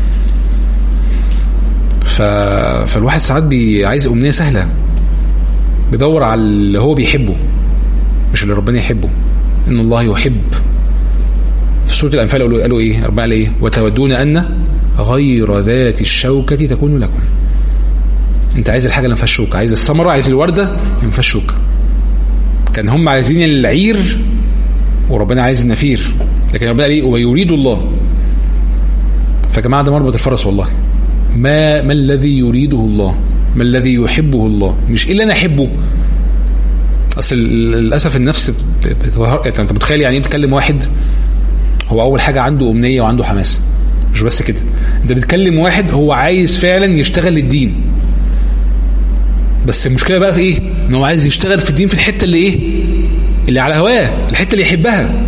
ف... فالواحد ساعات بي... عايز امنية سهلة، بيدور على اللي هو بيحبه مش اللي ربنا يحبه. ان الله يحب. في سورة الأنفال قالوا, قالوا ايه؟ ربنا قال ايه؟ وتودون ان غير ذات الشوكة تكون لكم. انت عايز الحاجة اللي ما فيهاش شوكة، عايز الثمرة، عايز الوردة اللي ما فيهاش شوكة. كان هم عايزين العير وربنا عايز النفير، لكن ربنا قال ايه؟ ويريد الله. فجماعة ده مربط الفرس والله. ما ما الذي يريده الله؟ ما الذي يحبه الله؟ مش إلا أنا أحبه. أصل للأسف النفس بتظهر. أنت متخيل يعني بتكلم واحد هو أول حاجة عنده أمنية وعنده حماسة، مش بس كده، أنت بتكلم واحد هو عايز فعلا يشتغل للدين، بس المشكلة بقى في إيه؟ إنه عايز يشتغل في الدين في الحتة اللي إيه؟ اللي على هواه، الحتة اللي يحبها،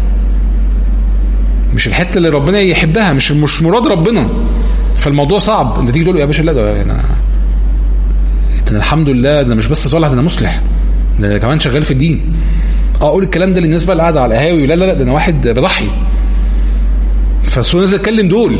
مش الحتة اللي ربنا يحبها، مش مش مراد ربنا. فالموضوع صعب. أنت تيجي تقول له يا باشا لا ده أنا أنا الحمد لله ده مش بس صالح، ده أنا مصلح، ده أنا كمان شغال في الدين. اه اقول الكلام ده للناس بقى اللي قاعده على القهاوي، لا لا لا ده انا واحد بضحي. فالسورة نزل اتكلم دول.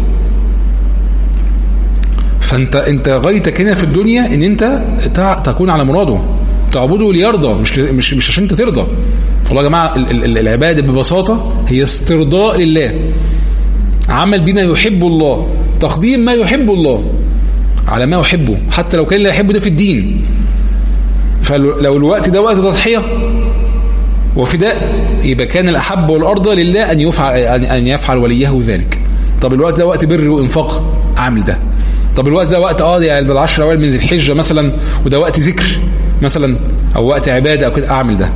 فانت انت غايتك هنا في الدنيا ان انت تكون على مراده، تعبده ليرضى، مش مش مش عشان انت ترضى. والله يا جماعه العباده ببساطه هي استرضاء لله، عمل بما يحب الله، تقديم ما يحب الله على ما يحبه، حتى لو كان لا يحبه ده في الدين. فلو الوقت ده وقت تضحيه وفداء يبقى كان الأحب والأرضى لله أن يفعل أن يفعل وليه ذلك. طب الوقت ده وقت بر وإنفاق، أعمل ده. طب الوقت ده وقت اه يعني ده العشر أوائل من ذي الحجة مثلا، وده وقت ذكر مثلا أو وقت عبادة أو كده، أعمل ده.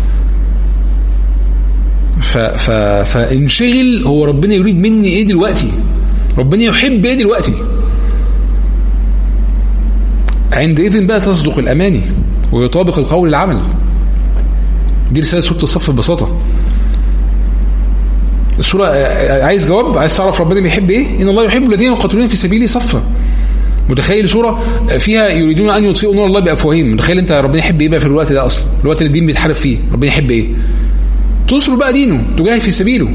ف ف فانشغل. هو ربنا يريد مني إيه دلوقتي؟ ربنا يحب إيه دلوقتي؟ عندئذ بقى تصدق الأماني ويطابق القول العمل. دي رسالة سورة الصف ببساطة. السورة عايز جواب، عايز تعرف ربنا بيحب ايه؟ ان الله يحب الذين يقاتلون في سبيله صفا. متخيل سورة فيها يريدون ان يطفئوا نور الله بافواههم. متخيل انت ربنا يحب ايه بقى في الوقت ده؟ اصلا الوقت اللي الدين بيتحارب فيه ربنا يحب ايه؟ تنصر بقى دينه، تجاهد في سبيله،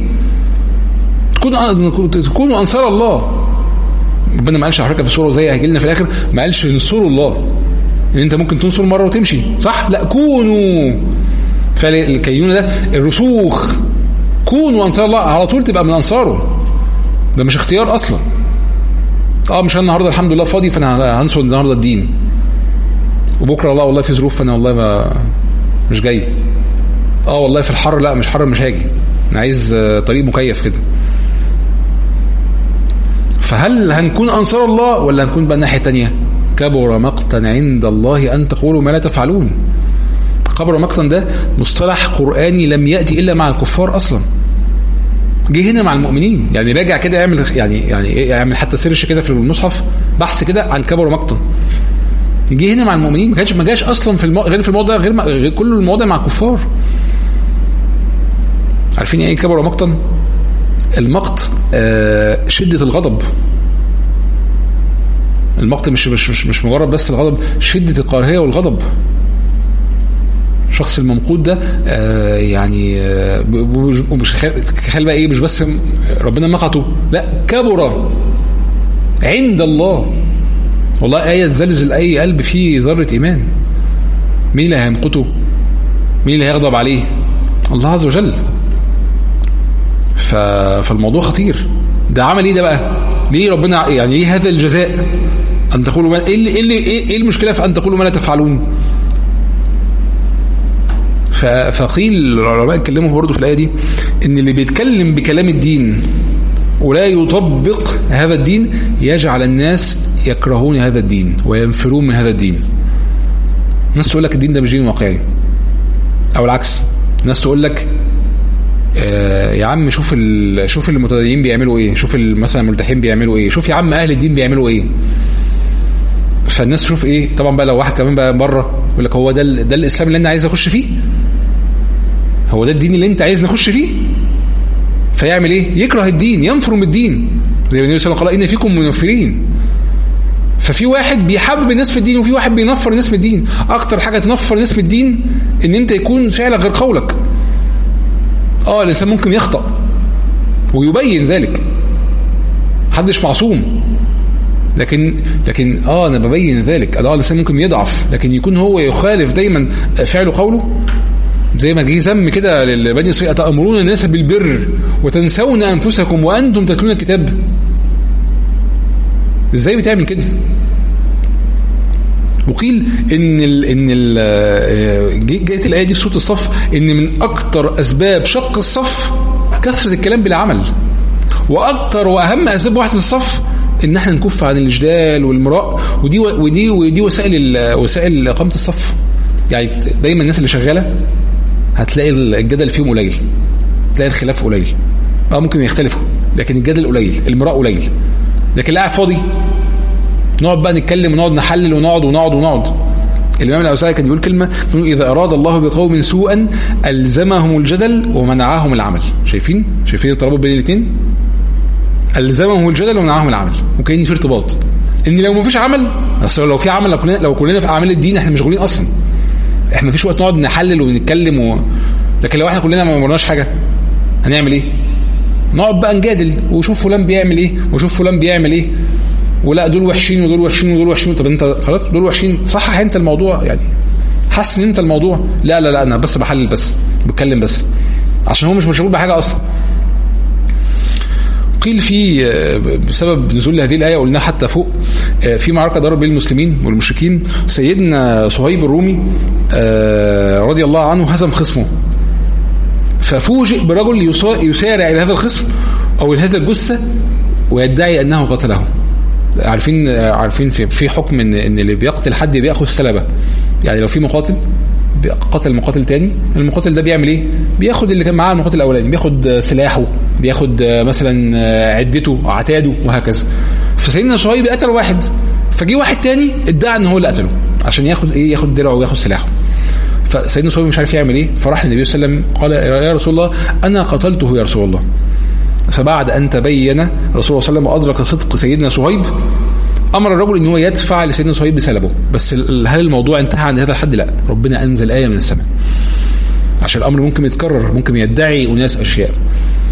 تكون تكونوا انصار الله. ربنا ما قالش على فكره في السورة زي هيجي لنا في الاخر، ما قالش انصروا الله ان انت ممكن تنصر مره وتمشي، صح؟ لا، كونوا فعل الكينونة ده الرسوخ، كونوا أنصار الله، على طول تبقى من أنصاره، ده مش اختيار أصلا. اه مش النهارده الحمد لله فاضي فانا هنصر النهارده الدين، وبكره والله والله في ظروف فانا والله ما مش جاي. اه والله في الحر لا مش حر مش هاجي، انا عايز طريق مكيف كده. فهل هنكون أنصار الله ولا هنكون بقى الناحية التانية؟ كبر مقتا عند الله أن تقولوا ما لا تفعلون. كبر مقتا ده مصطلح قرآني لم يأتي إلا مع الكفار أصلا، جه هنا مع المؤمنين. يعني راجع كده يعمل يعني يعني يعمل حتى سيرش كده في المصحف بحث كده عن كبر مقتا، جه هنا مع المؤمنين، ما كانش ما جاش أصلا في المو... غير في الموضوع غير, ما... غير كل المواضع مع الكفار. عارفين يعني كبر مقتا؟ المقت آه شدة الغضب. المقت مش مش مش مش مجرد بس الغضب، شدة الكراهية والغضب. الشخص الممقوت ده آه يعني آه مش تخيل بقى ايه، مش بس ربنا مقته، لا كبر عند الله. والله آية تزلزل أي قلب فيه ذرة إيمان. مين اللي هيمقته؟ مين اللي هيغضب عليه؟ الله عز وجل. فالموضوع خطير. ده عمل ايه ده بقى؟ ليه ربنا يعني ايه هذا الجزاء؟ ان تقولوا ما... ايه اللي ايه اللي ايه المشكله في ان تقولوا ما لا تفعلون؟ فقيل العلماء اتكلموا برضه في الايه دي ان اللي بيتكلم بكلام الدين ولا يطبق هذا الدين يجعل الناس يكرهون هذا الدين وينفرون من هذا الدين. الناس تقول لك الدين ده مش دين واقعي، او العكس، الناس تقول لك آه يا عم شوف شوف المتدينين بيعملوا ايه، شوف مثلا الملتحين بيعملوا ايه، شوف يا عم اهل الدين بيعملوا ايه. فالناس تشوف ايه. طبعا بقى لو واحد كمان بقى بره يقول لك هو ده ده الاسلام اللي انا عايز اخش فيه، هو ده الدين اللي انت عايز نخش فيه. فيعمل ايه؟ يكره الدين، ينفر من الدين، زي النبي صلى الله عليه وسلم قال ان فيكم منفرين. ففي واحد بيحبب الناس في الدين وفي واحد بينفر الناس من الدين. اكتر حاجه تنفر الناس من الدين ان انت يكون فعلك غير قولك. اه الانسان ممكن يخطأ ويبين ذلك، محدش معصوم، لكن لكن اه انا ببين ذلك. اه الانسان ممكن يضعف، لكن يكون هو يخالف دايما فعله قوله. زي ما جه ذم كده لبني اسرائيل تأمرون الناس بالبر وتنسون انفسكم وانتم تتلون الكتاب. ازاي بتعمل كده؟ وقيل ان ال ان ال جاءت الايه دي في سوره الصف ان من اكتر اسباب شق الصف كثره الكلام بلا عمل، واكتر واهم اسباب وحده الصف ان احنا نكف عن الجدال والمراء. ودي ودي ودي وسائل وسائل اقامه الصف. يعني دايما الناس اللي شغاله هتلاقي الجدل فيهم قليل، تلاقي الخلاف قليل. اه ممكن يختلفوا لكن الجدل قليل، المراء قليل. لكن اللي قاعد فاضي نقعد بقى نتكلم ونقعد نحلل ونقعد ونقعد ونقعد. الإمام الأوزاعي كان بيقول كلمة: إذا أراد الله بقوم سوءا ألزمهم الجدل ومنعهم العمل. شايفين شايفين الترابط بين الاثنين؟ ألزمهم الجدل ومنعهم العمل. وكأن في ارتباط ان لو ما فيش عمل، اصل لو في عمل، لو كلنا لو كلنا في اعمال الدين احنا مشغولين اصلا، احنا ما فيش وقت نقعد نحلل ونتكلم و... لكن لو احنا كلنا ما عملناش حاجه هنعمل ايه؟ نقعد بقى نجادل وشوف فلان بيعمل ايه وشوف فلان بيعمل ايه، ولا دول وحشين ودول وحشين ودول وحشين. طب انت خلاص دول وحشين، صحح انت الموضوع، يعني حسن انت الموضوع. لا لا لا انا بس بحلل بس بتكلم بس، عشان هو مش مشغول بحاجه اصلا. قيل في بسبب نزول هذه الآية، قلنا حتى فوق، في معركة دار بين المسلمين والمشركين، سيدنا صهيب الرومي رضي الله عنه هزم خصمه، ففوجئ برجل يسارع إلى هذا الخصم أو إلى هذا الجثة ويدعي أنه قتله. عارفين عارفين في في حكم ان ان اللي بيقتل حد بياخذ سلبه. يعني لو في مقاتل قتل مقاتل تاني، المقاتل ده بيعمل ايه؟ بياخد اللي كان معاه المقاتل الاولاني، بياخد سلاحه، بياخد مثلا عدته عتاده وهكذا. فسيدنا صهيب قتل واحد، فجي واحد تاني ادعى ان هو اللي قتله عشان ياخد ايه؟ ياخد درعه وياخد سلاحه. فسيدنا صهيب مش عارف يعمل ايه، فراح للنبي صلى الله عليه وسلم قال: يا رسول الله انا قتلته يا رسول الله. فبعد أن تبين رسول الله صلى الله عليه وسلم وأدرك صدق سيدنا صهيب، أمر الرجل إن هو يدفع لسيدنا صهيب بسلبه. بس هل الموضوع انتهى عند هذا الحد؟ لا، ربنا أنزل آية من السماء عشان الأمر ممكن يتكرر، ممكن يدعي أناس أشياء.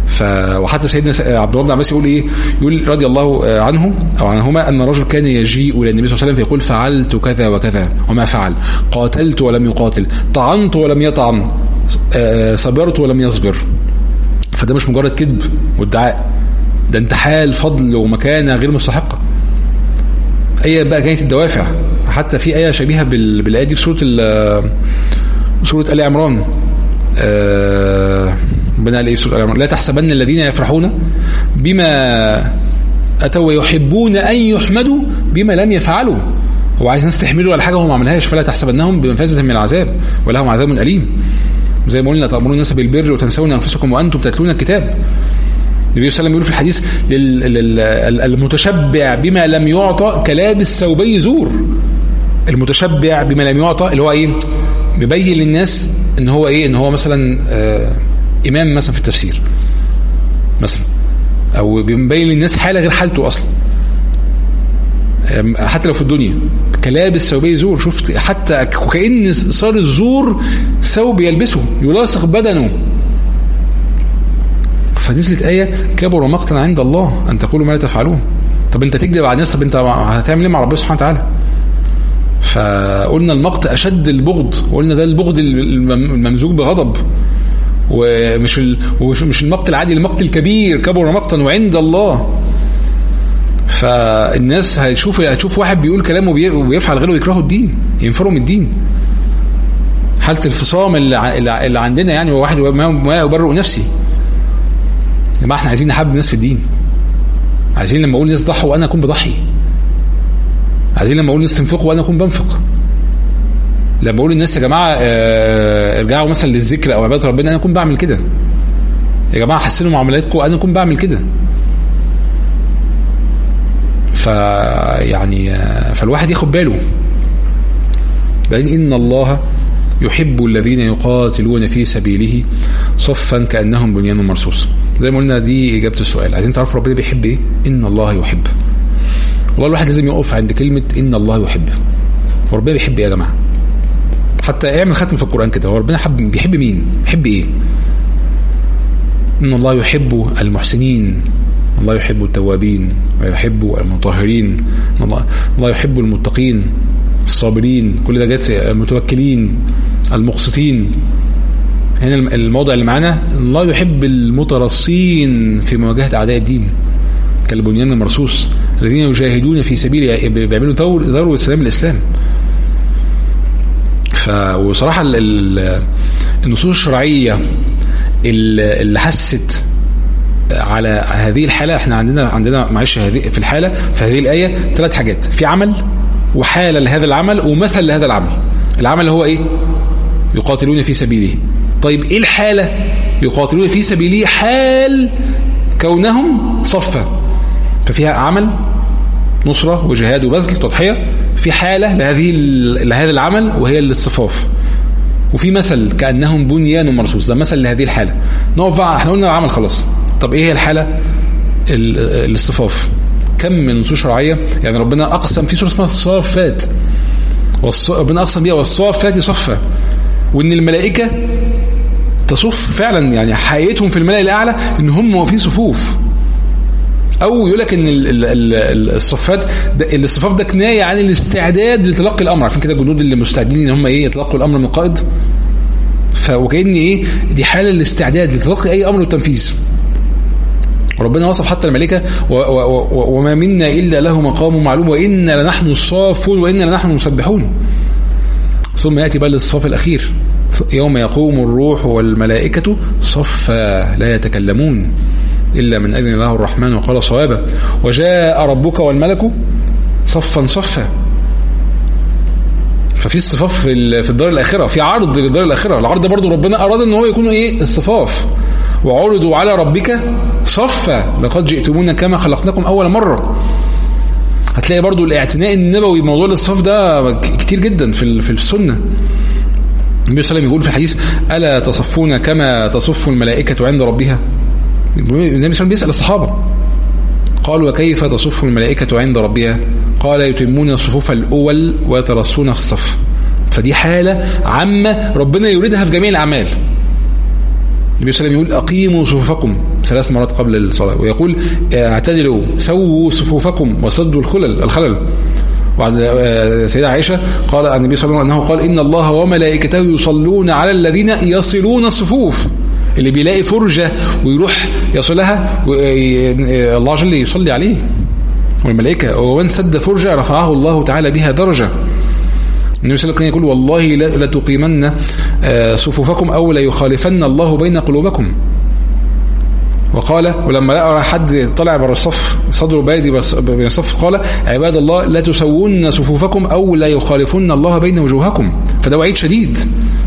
ف وحتى سيدنا عبد الله بن عباس يقول ايه، يقول رضي الله عنه او عنهما ان رجل كان يجيء الى النبي صلى الله عليه وسلم فيقول فعلت كذا وكذا وما فعل، قاتلت ولم يقاتل، طعنت ولم يطعن، صبرت ولم يصبر. فده مش مجرد كذب وادعاء، ده انتحال فضل ومكانه غير مستحقه. ايه بقى كانت الدوافع؟ حتى في ايه شبيهه بالايه دي في سوره سوره ال عمران. آه ربنا قال ايه في سوره ال عمران؟ لا تحسبن الذين يفرحون بما اتوا ويحبون ان يحمدوا بما لم يفعلوا. هو عايز الناس تحملوا على حاجه هم ما عملهاش، فلا تحسبنهم بمفازه من العذاب ولهم عذاب اليم. زي ما قلنا تأمرون الناس بالبر وتنسون انفسكم وانتم تتلون الكتاب. النبي صلى الله عليه وسلم يقول في الحديث المتشبع بما لم يعطى كلابس ثوبي زور. المتشبع بما لم يعطى اللي هو ايه؟ بيبين للناس ان هو ايه، ان هو مثلا آه امام مثلا في التفسير مثلا، او بيبين للناس حاله غير حالته اصلا، حتى لو في الدنيا كلابس ثوبي زور. شفت حتى كأن صار الزور ثوب يلبسه يلاصق بدنه. فنزلت آية كبر مقتا عند الله أن تقولوا ما لا تفعلون. طب أنت تكذب على الناس، طب أنت هتعمل إيه مع ربنا سبحانه وتعالى؟ فقلنا المقت أشد البغض، وقلنا ده البغض الممزوج بغضب، ومش مش المقت العادي، المقت الكبير كبر مقتا وعند الله. فالناس هتشوف هتشوف واحد بيقول كلام وبيفعل غيره يكرهوا الدين، ينفروا من الدين. حالة الفصام اللي, اللي عندنا يعني، وواحد ما يبرئ نفسي. يا جماعه احنا عايزين نحبب الناس في الدين، عايزين لما اقول الناس ضحوا وانا اكون بضحي، عايزين لما اقول الناس تنفقوا وانا اكون بنفق، لما اقول الناس يا جماعه اه ارجعوا مثلا للذكر او عباده ربنا انا اكون بعمل كده، يا جماعه حسنوا معاملاتكم انا اكون بعمل كده. فيعني فالواحد ياخد باله. بعدين إن الله يحب الذين يقاتلون في سبيله صفا كأنهم بنيان مرصوص. زي ما قلنا دي إجابة السؤال. عايزين تعرفوا ربنا بيحب إيه؟ إن الله يحب. والله الواحد لازم يقف عند كلمة إن الله يحب. وربنا بيحب إيه يا جماعة؟ حتى اعمل ختم في القرآن كده، هو ربنا حب بيحب مين؟ بيحب إيه؟ إن الله يحب المحسنين، الله يحب التوابين ويحب المطهرين، الله الله يحب المتقين الصابرين، كل ده جت المتوكلين المقسطين. هنا الموضع اللي معانا الله يحب المترصين في مواجهة أعداء الدين كالبنيان المرصوص الذين يجاهدون في سبيل بيعملوا ثور ثور الإسلام الإسلام. فوصراحة النصوص الشرعية اللي حست على هذه الحالة، احنا عندنا عندنا معلش هذه في الحالة في هذه الآية ثلاث حاجات، في عمل وحالة لهذا العمل ومثل لهذا العمل. العمل هو ايه؟ يقاتلون في سبيله. طيب ايه الحالة؟ يقاتلون في سبيله حال كونهم صفا، ففيها عمل نصرة وجهاد وبذل تضحية، في حالة لهذه لهذا العمل وهي الاصطفاف، وفي مثل كأنهم بنيان مرصوص، ده مثل لهذه الحالة. نقف بقى، احنا قلنا العمل خلاص. طب ايه هي الحالة؟ الاصطفاف. كم من نصوص شرعية يعني ربنا أقسم في سورة اسمها الصافات، ربنا أقسم بها والصافات صفا، وإن الملائكة تصف فعلا، يعني حقيقتهم في الملأ الأعلى إن هم في صفوف. أو يقول لك إن الصفات ده الصفاف ده كناية عن الاستعداد لتلقي الأمر. عارفين كده الجنود اللي مستعدين إن هم إيه يتلقوا الأمر من القائد، فوكأن إيه دي حالة الاستعداد لتلقي أي أمر والتنفيذ. ربنا وصف حتى الملائكة وما منا إلا له مقام معلوم وإنا لنحن الصافون وإنا لنحن المسبحون. ثم يأتي بقى للصف الأخير يوم يقوم الروح والملائكة صفا لا يتكلمون إلا من أذن الله الرحمن وقال صوابا وجاء ربك والملك صفا صفا. ففي الصفاف في الدار الآخرة، في عرض للدار الآخرة. العرض برضو ربنا أراد أنه هو يكون إيه الصفاف. وعرضوا على ربك صفا لقد جئتمونا كما خلقناكم أول مرة. هتلاقي برضو الاعتناء النبوي بموضوع الصف ده كتير جدا في في السنة. النبي صلى الله عليه وسلم يقول في الحديث ألا تصفون كما تصف الملائكة عند ربها. النبي صلى الله عليه وسلم بيسأل الصحابة قالوا وكيف تصف الملائكة عند ربها؟ قال يتمون الصفوف الأول ويترصون في الصف. فدي حالة عامة ربنا يريدها في جميع الأعمال. النبي صلى الله عليه وسلم يقول أقيموا صفوفكم ثلاث مرات قبل الصلاة، ويقول اعتدلوا سووا صفوفكم وسدوا الخلل الخلل. وعن سيدة عائشة قال عن النبي صلى الله عليه وسلم أنه قال إن الله وملائكته يصلون على الذين يصلون الصفوف. اللي بيلاقي فرجة ويروح يصلها الله جل يصلي عليه والملائكة، ومن سد فرجة رفعه الله تعالى بها درجة. النبي صلى الله عليه وسلم يقول والله لا تقيمن صفوفكم أو لا يخالفن الله بين قلوبكم. وقال ولما لقى حد طلع بره الصف صدره بادي بين الصف قال عباد الله لا تسوون صفوفكم أو لا يخالفن الله بين وجوهكم. فده وعيد شديد.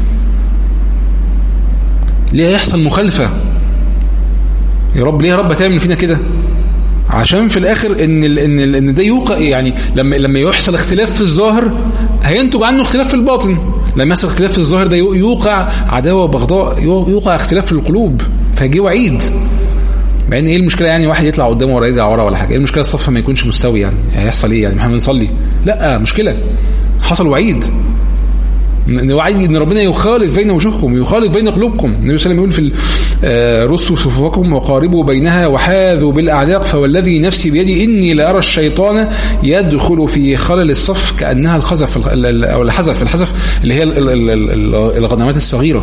ليه يحصل مخالفة يا رب؟ ليه يا رب تعمل فينا كده؟ عشان في الاخر ان ال ان ال ان ده يوقع، يعني لما لما يحصل اختلاف في الظاهر هينتج عنه اختلاف في الباطن. لما يحصل اختلاف في الظاهر ده يوقع عداوه وبغضاء، يوقع اختلاف في القلوب، فجي وعيد. يعني ايه المشكله؟ يعني واحد يطلع قدامه ورا يرجع ورا ولا حاجه؟ ايه المشكله؟ الصف ما يكونش مستوي، يعني هيحصل ايه؟ يعني احنا بنصلي؟ لا، مشكله حصل وعيد. وعيد ان ربنا يخالف بين وجوهكم ويخالف بين قلوبكم. النبي صلى الله عليه وسلم يقول في رصوا صفوفكم وقاربوا بينها وحاذوا بالاعناق فوالذي نفسي بيدي اني لارى الشيطان يدخل في خلل الصف كانها الخزف او الحذف الحذف اللي هي الغنمات الصغيره.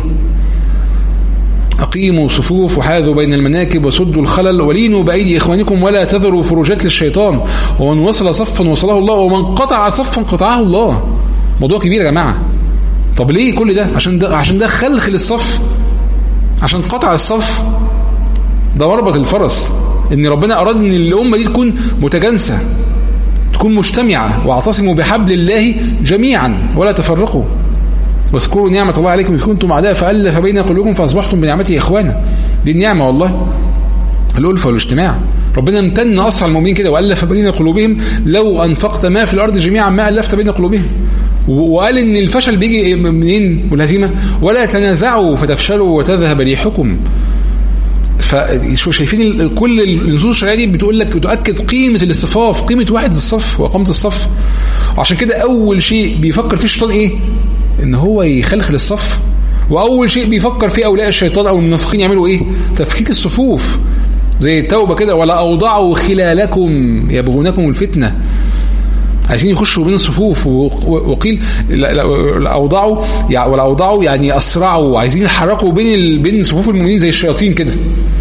أقيموا صفوف وحاذوا بين المناكب وسدوا الخلل ولينوا بأيدي إخوانكم ولا تذروا فروجات للشيطان ومن وصل صفا وصله الله ومن قطع صفا قطعه الله. موضوع كبير يا جماعة. طب ليه كل ده؟ عشان ده عشان ده خلخل الصف، عشان قطع الصف. ده مربط الفرس، ان ربنا اراد ان الامه دي تكون متجانسه، تكون مجتمعه. واعتصموا بحبل الله جميعا ولا تفرقوا واذكروا نعمه الله عليكم اذ كنتم اعداء فالف بين قلوبكم فاصبحتم بنعمته اخوانا. دي النعمه والله، الالفه والاجتماع. ربنا امتن اصلا على المؤمنين كده والف بين قلوبهم لو انفقت ما في الارض جميعا ما الفت بين قلوبهم. وقال ان الفشل بيجي منين والهزيمه؟ ولا تنازعوا فتفشلوا وتذهب ريحكم. فشو شايفين كل النصوص الشرعيه دي بتقول لك بتؤكد قيمه الاصطفاف، قيمه وحده الصف واقامه الصف. وعشان كده اول شيء بيفكر فيه الشيطان ايه؟ ان هو يخلخل الصف. واول شيء بيفكر فيه اولياء الشيطان او المنافقين يعملوا ايه؟ تفكيك الصفوف زي التوبه كده. ولا اوضعوا خلالكم يبغونكم الفتنه، عايزين يخشوا بين الصفوف. وقيل اوضعوا يعني ولا اوضعوا يعني اسرعوا، عايزين يحركوا بين بين صفوف المؤمنين زي الشياطين كده.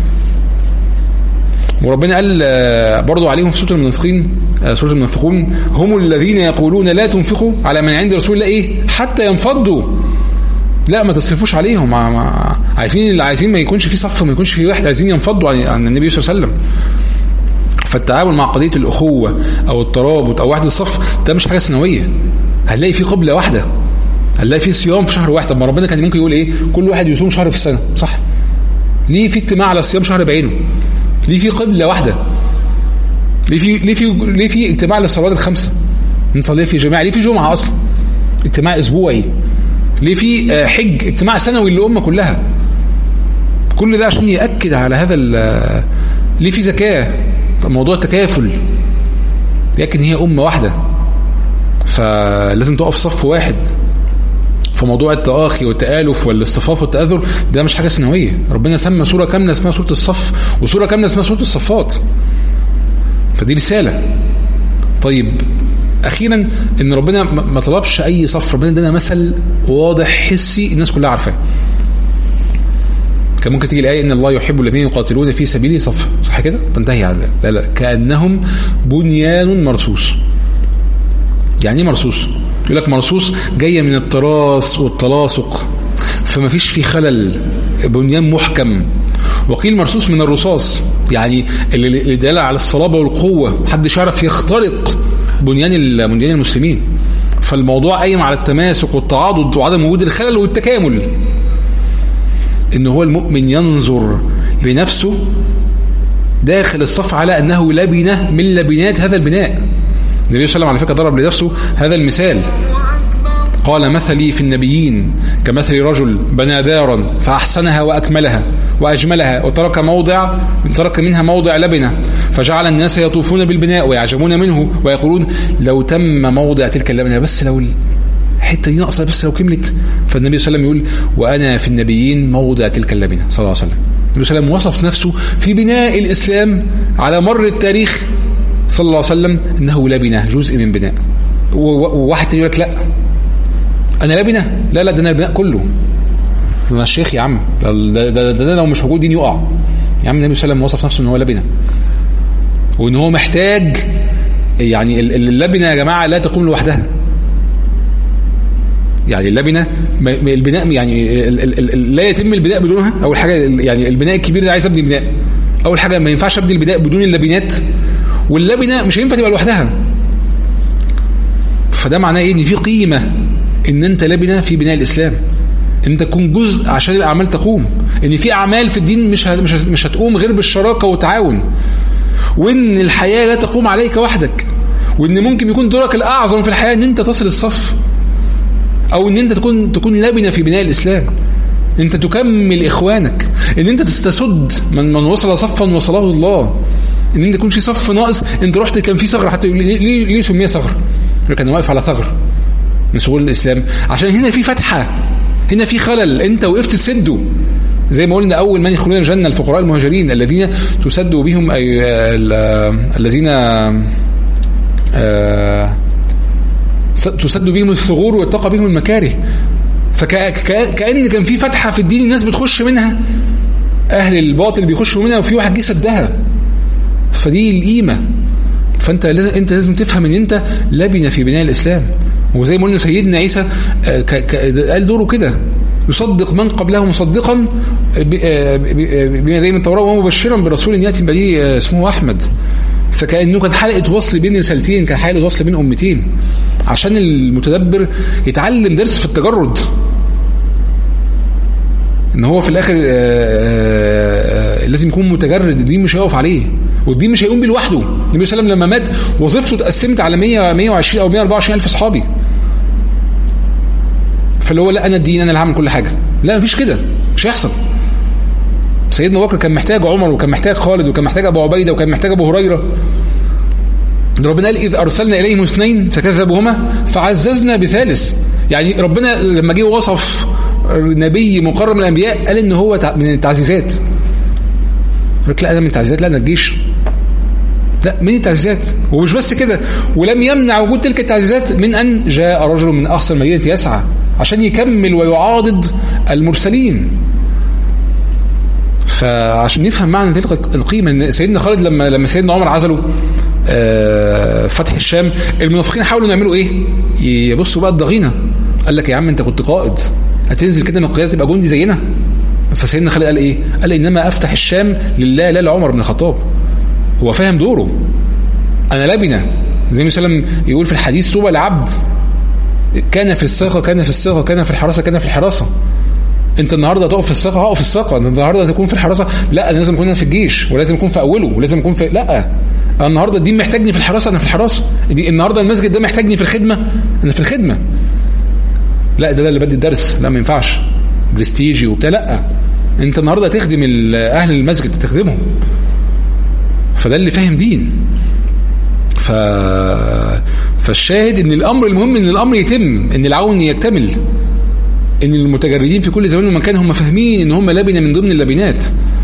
وربنا قال برضو عليهم في سورة المنافقين، سورة المنافقون هم الذين يقولون لا تنفقوا على من عند رسول الله ايه حتى ينفضوا. لا ما تصرفوش عليهم، ما ما عايزين اللي عايزين ما يكونش في صف، ما يكونش في واحد، عايزين ينفضوا عن النبي صلى الله عليه وسلم. فالتعامل مع قضية الأخوة أو الترابط أو وحدة الصف ده مش حاجة سنوية. هنلاقي في قبلة واحدة، هنلاقي في صيام في شهر واحد. طب ما ربنا كان ممكن يقول إيه؟ كل واحد يصوم شهر في السنة، صح؟ ليه في اجتماع على الصيام شهر بعينه؟ ليه في قبلة واحدة؟ ليه في ليه في ليه في اجتماع للصلوات الخمسة نصلي في جماعة؟ ليه في جمعة أصلا؟ اجتماع أسبوعي. ليه في حج اجتماع سنوي للأمة كلها؟ كل ده عشان يأكد على هذا. ليه في زكاة؟ موضوع التكافل، لكن هي أمة واحدة فلازم تقف صف واحد. فموضوع التآخي والتآلف والاصطفاف والتأذر ده مش حاجة سنوية. ربنا سمى سورة كاملة اسمها سورة الصف وسورة كاملة اسمها سورة الصفات، فدي رسالة. طيب أخيرا إن ربنا ما طلبش أي صف، ربنا ادانا مثل واضح حسي الناس كلها عارفاه. كان ممكن تيجي الآية إن الله يحب الذين يقاتلون في سبيله صف، صح كده؟ تنتهي على ذلك. لا لا، كأنهم بنيان مرصوص. يعني ايه مرصوص؟ يقول لك مرصوص جاية من التراص والتلاصق، فما فيش في خلل، بنيان محكم. وقيل مرصوص من الرصاص، يعني اللي دل على الصلابة والقوة، محدش يعرف يخترق بنيان بنيان المسلمين. فالموضوع قايم على التماسك والتعاضد وعدم وجود الخلل والتكامل. إن هو المؤمن ينظر لنفسه داخل الصف على أنه لبنة من لبنات هذا البناء. النبي صلى الله عليه وسلم على فكرة ضرب لنفسه هذا المثال، قال مثلي في النبيين كمثل رجل بنى دارا فأحسنها وأكملها وأجملها وترك موضع ترك منها موضع لبنة فجعل الناس يطوفون بالبناء ويعجبون منه ويقولون لو تم موضع تلك اللبنة، بس لو الحته دي ناقصه بس لو كملت. فالنبي صلى الله عليه وسلم يقول وانا في النبيين موضع تلك اللبنه صلى الله عليه وسلم. النبي صلى الله عليه وسلم وصف نفسه في بناء الاسلام على مر التاريخ صلى الله عليه وسلم انه لبنه، جزء من بناء. وواحد يقول لك لا انا لبنه، لا لا ده انا البناء كله. انا الشيخ يا عم، ده ده, ده, ده لو مش موجود دين يقع يا عم. النبي صلى الله عليه وسلم وصف نفسه ان هو لبنه، وان هو محتاج، يعني اللبنه يا جماعه لا تقوم لوحدها. يعني اللبنه البناء يعني لا يتم البناء بدونها. اول حاجه يعني البناء الكبير ده عايز ابني بناء، اول حاجه ما ينفعش ابني البناء بدون اللبنات، واللبنه مش هينفع تبقى لوحدها. فده معناه ايه؟ ان في قيمه ان انت لبنه في بناء الاسلام، ان انت تكون جزء عشان الاعمال تقوم، ان في اعمال في الدين مش مش مش هتقوم غير بالشراكه والتعاون، وان الحياه لا تقوم عليك وحدك، وان ممكن يكون دورك الاعظم في الحياه ان انت تصل الصف، او ان انت تكون تكون لبنه في بناء الاسلام، ان انت تكمل اخوانك، ان انت تستسد من من وصل صفا وصله الله، ان انت يكون في صف ناقص. انت رحت كان في ثغره، حتى ليه ليه, ليه سميه ثغره؟ كان واقف على ثغر من ثغور الاسلام، عشان هنا في فتحه، هنا في خلل انت وقفت تسده. زي ما قلنا اول من يدخلون الجنه الفقراء المهاجرين الذين تسد بهم أي الذين تسد بهم الثغور ويتقى بهم المكاره. فكأن كان في فتحه في الدين الناس بتخش منها، اهل الباطل بيخشوا منها، وفي واحد جه سدها. فدي القيمه. فانت لازم انت لازم تفهم ان انت لبنه في بناء الاسلام. وزي ما قلنا سيدنا عيسى قال دوره كده، يصدق من قبله مصدقا بما زي من التوراة ومبشرا برسول ياتي بديه اسمه احمد. فكانه كان حلقه وصل بين رسالتين، كان حلقه وصل بين امتين، عشان المتدبر يتعلم درس في التجرد، ان هو في الاخر لازم يكون متجرد. الدين مش هيقف عليه، والدين مش هيقوم بيه لوحده. النبي صلى الله عليه وسلم لما مات وظيفته اتقسمت على مية مية وعشرين او مية واربعة وعشرين الف اصحابي. فاللي هو لا انا الدين انا اللي هعمل كل حاجه، لا مفيش كده، مش هيحصل. سيدنا ابو بكر كان محتاج عمر، وكان محتاج خالد، وكان محتاج ابو عبيده، وكان محتاج ابو هريره. ربنا قال اذ ارسلنا اليهم اثنين فكذبوهما فعززنا بثالث. يعني ربنا لما جه وصف نبي مقرب من الانبياء قال ان هو من التعزيزات. لا انا من التعزيزات، لا انا الجيش، لا من التعزيزات. ومش بس كده، ولم يمنع وجود تلك التعزيزات من ان جاء رجل من اقصى المدينه يسعى عشان يكمل ويعاضد المرسلين. فعشان نفهم معنى تلك القيمه، ان سيدنا خالد لما لما سيدنا عمر عزله فتح الشام، المنافقين حاولوا يعملوا ايه؟ يبصوا بقى الضغينه. قال لك يا عم انت كنت قائد، هتنزل كده من القياده تبقى جندي زينا؟ فسيدنا خالد قال ايه؟ قال انما افتح الشام لله لا لعمر بن الخطاب. هو فاهم دوره، انا لبنه. زي ما سلم يقول في الحديث طوبى لعبد كان في الساقه كان في الساقه كان في الحراسه كان في الحراسه. انت النهارده تقف في الساقه، هقف في الساقه. النهارده تكون في الحراسه، لا انا لازم اكون في الجيش، ولازم اكون في اوله، ولازم اكون في، لا انا النهارده الدين محتاجني في الحراسه، انا في الحراسه. النهارده المسجد ده محتاجني في الخدمه، انا في الخدمه. لا ده, ده اللي بدي الدرس، لا ما ينفعش برستيجي وبتاع، لا انت النهارده تخدم اهل المسجد، تخدمهم. فده اللي فاهم دين. ف فالشاهد ان الامر المهم ان الامر يتم، ان العون يكتمل، ان المتجردين في كل زمان ومكان هم فاهمين ان هم لبنه من ضمن اللبنات.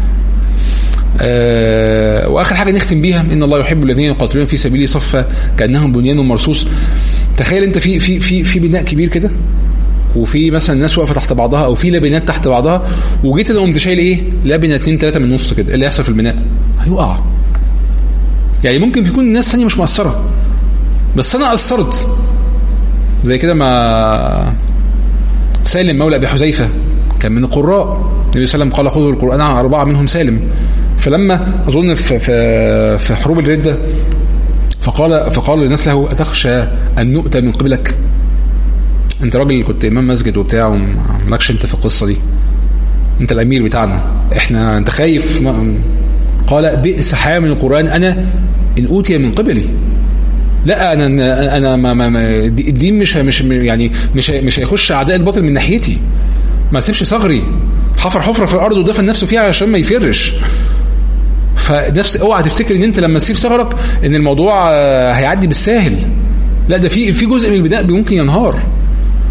آه واخر حاجه نختم بيها، ان الله يحب الذين يقاتلون في سبيله صفا كانهم بنيان مرصوص. تخيل انت في في في في بناء كبير كده، وفي مثلا ناس واقفه تحت بعضها، او في لبنات تحت بعضها، وجيت انا قمت شايل ايه لبنه اتنين تلاته من النص كده، ايه اللي هيحصل في البناء؟ هيقع. يعني ممكن يكون الناس ثانيه مش مؤثره، بس انا اثرت. زي كده ما سالم مولى ابي حذيفه كان من القراء، النبي صلى الله عليه وسلم قال خذوا القرآن عن أربعة منهم سالم. فلما أظن في في في حروب الردة فقال فقال للناس له أتخشى أن نؤتى من قبلك؟ أنت راجل كنت إمام مسجد وبتاع ومالكش أنت في القصة دي، أنت الأمير بتاعنا، إحنا أنت خايف؟ قال بئس حامل القرآن أنا إن أوتي من قبلي. لا انا انا ما ما الدين مش مش يعني مش مش هيخش اعداء الباطل من ناحيتي، ما اسيبش ثغري، حفر حفره في الارض ودفن نفسه فيها عشان ما يفرش. فنفس اوعى تفتكر ان انت لما تسيب ثغرك ان الموضوع هيعدي بالساهل، لا ده في في جزء من البناء ممكن ينهار.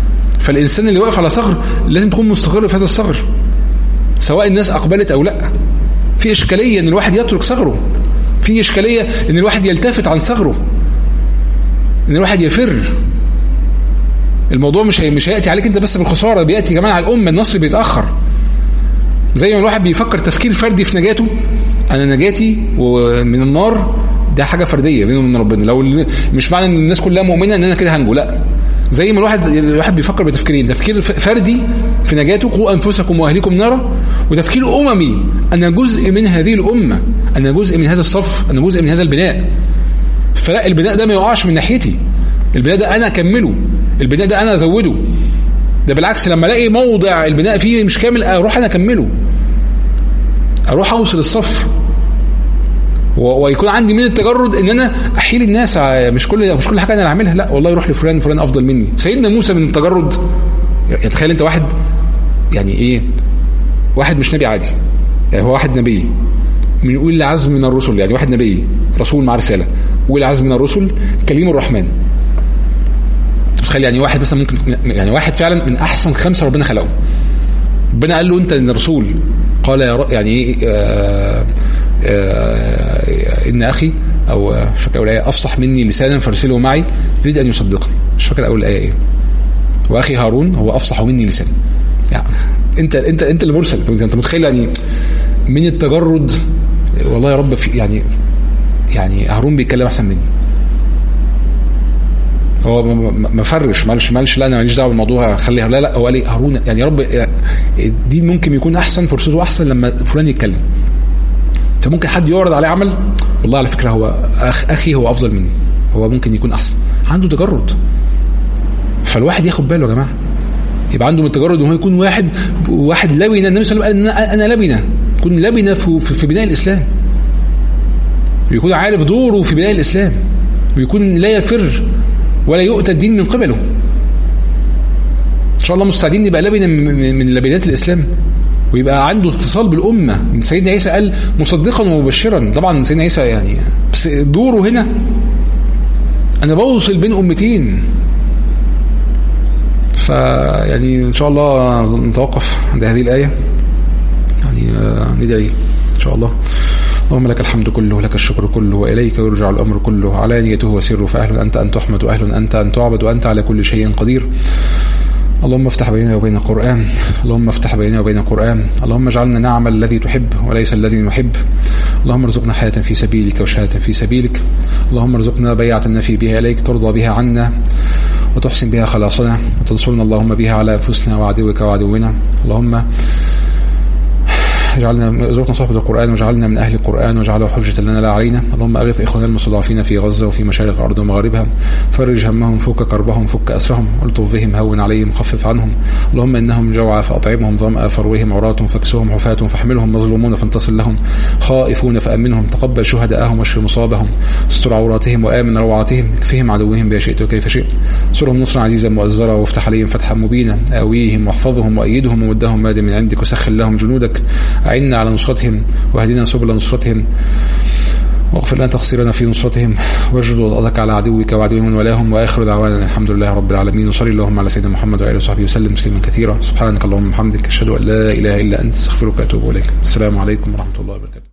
فالإنسان اللي واقف على ثغر لازم تكون مستقر في هذا الثغر سواء الناس أقبلت أو لا. في إشكالية إن الواحد يترك ثغره، في إشكالية إن الواحد يلتفت عن ثغره، إن الواحد يفر. الموضوع مش مش هيأتي عليك أنت بس بالخسارة، بيأتي كمان على الأمة. النصر بيتأخر. زي ما الواحد بيفكر تفكير فردي في نجاته، أنا نجاتي ومن النار ده حاجة فردية بينه وبين ربنا. لو مش معنى إن الناس كلها مؤمنة إن أنا كده هنجو، لا. زي ما الواحد الواحد بيفكر بتفكيرين، تفكير فردي في نجاته قوا أنفسكم وأهليكم نارا، وتفكير أممي أنا جزء من هذه الأمة، أنا جزء من هذا الصف، أنا جزء من هذا البناء. فلا البناء ده ما يقعش من ناحيتي، البناء ده أنا أكمله، البناء ده أنا أزوده. ده بالعكس لما ألاقي موضع البناء فيه مش كامل أروح أنا أكمله، أروح أوصل الصف، ويكون عندي من التجرد ان انا احيل الناس. مش كل مش كل حاجه انا اللي اعملها، لا والله يروح لفلان، فلان افضل مني. سيدنا موسى من التجرد، يعني تخيل انت واحد يعني ايه، واحد مش نبي عادي، يعني هو واحد نبي من اولي العزم من الرسل، يعني واحد نبي رسول مع رساله، اولي العزم من الرسل، كليم الرحمن. تخيل يعني واحد مثلا ممكن، يعني واحد فعلا من احسن خمسه ربنا خلقهم. ربنا قال له انت الرسول، قال يا يعني ايه آه آه إن أخي أو مش فاكر أول آية أفصح مني لسانا فارسله معي يريد أن يصدقني، مش فاكر أول آية إيه. وأخي هارون هو أفصح مني لسانا. يعني أنت أنت أنت اللي مرسل. أنت متخيل يعني من التجرد، والله يا رب في يعني يعني هارون بيتكلم أحسن مني. هو ما فرش مالش مالش لا أنا ماليش دعوة بالموضوع خليها، لا لا هو قال لي هارون يعني يا رب دي ممكن يكون أحسن، فرصته أحسن لما فلان يتكلم. فممكن حد يعرض عليه عمل، والله على فكرة هو أخ أخي هو أفضل مني، هو ممكن يكون أحسن، عنده تجرد. فالواحد ياخد باله يا جماعة، يبقى عنده من التجرد وهو يكون واحد واحد لبنة. النبي صلى الله عليه وسلم قال أنا لبنة، يكون لبنة في, في بناء الإسلام، ويكون عارف دوره في بناء الإسلام، ويكون لا يفر ولا يؤتى الدين من قبله. إن شاء الله مستعدين نبقى لبنة من لبنات الإسلام، ويبقى عنده اتصال بالأمة. من سيدنا عيسى قال مصدقا ومبشرا، طبعا سيدنا عيسى يعني بس دوره هنا أنا بوصل بين أمتين. فيعني إن شاء الله نتوقف عند هذه الآية، يعني ندعي إن شاء الله. اللهم لك الحمد كله ولك الشكر كله وإليك يرجع الأمر كله، علانيته وسره، فأهل أنت أن تحمد وأهل أنت أن تعبد وأنت على كل شيء قدير. اللهم افتح بيننا وبين القرآن، اللهم افتح بيننا وبين القرآن، اللهم اجعلنا نعمل الذي تحب وليس الذي نحب. اللهم ارزقنا حياة في سبيلك وشهادة في سبيلك. اللهم ارزقنا بيعة نفي بها إليك ترضى بها عنا وتحسن بها خلاصنا وتنصرنا اللهم بها على أنفسنا وعدوك وعدونا. اللهم اجعلنا ارزقنا صحبة القرآن واجعلنا من أهل القرآن واجعله حجة لنا لا علينا. اللهم أغث إخواننا المستضعفين في غزة وفي مشارق الأرض ومغاربها، فرج همهم، فك كربهم، فك أسرهم، الطف بهم، هون عليهم، خفف عنهم. اللهم إنهم جوعى فأطعمهم، ظمأ فروهم، عراة فاكسوهم، حفاة فاحملهم، مظلومون فانتصر لهم، خائفون فأمنهم، تقبل شهداءهم واشف مصابهم، استر عوراتهم وآمن روعاتهم، اكفهم عدوهم بما شئت وكيف شئت، انصرهم نصرا عزيزا مؤزرا وافتح عليهم فتحا مبينا، آويهم واحفظهم وأيدهم ومدهم ماد من عندك وسخر لهم جنودك، أعنا على نصرتهم واهدنا سبل نصرتهم، واغفر لنا تقصيرنا في نصرتهم، واجد وضعك على عدوك وعدو من ولاهم. وآخر دعوانا الحمد لله رب العالمين، وصلي اللهم على سيدنا محمد وآله وصحبه وسلم تسليما كثيرا. سبحانك اللهم وبحمدك، أشهد أن لا إله إلا أنت، استغفرك وأتوب إليك. السلام عليكم ورحمة الله وبركاته.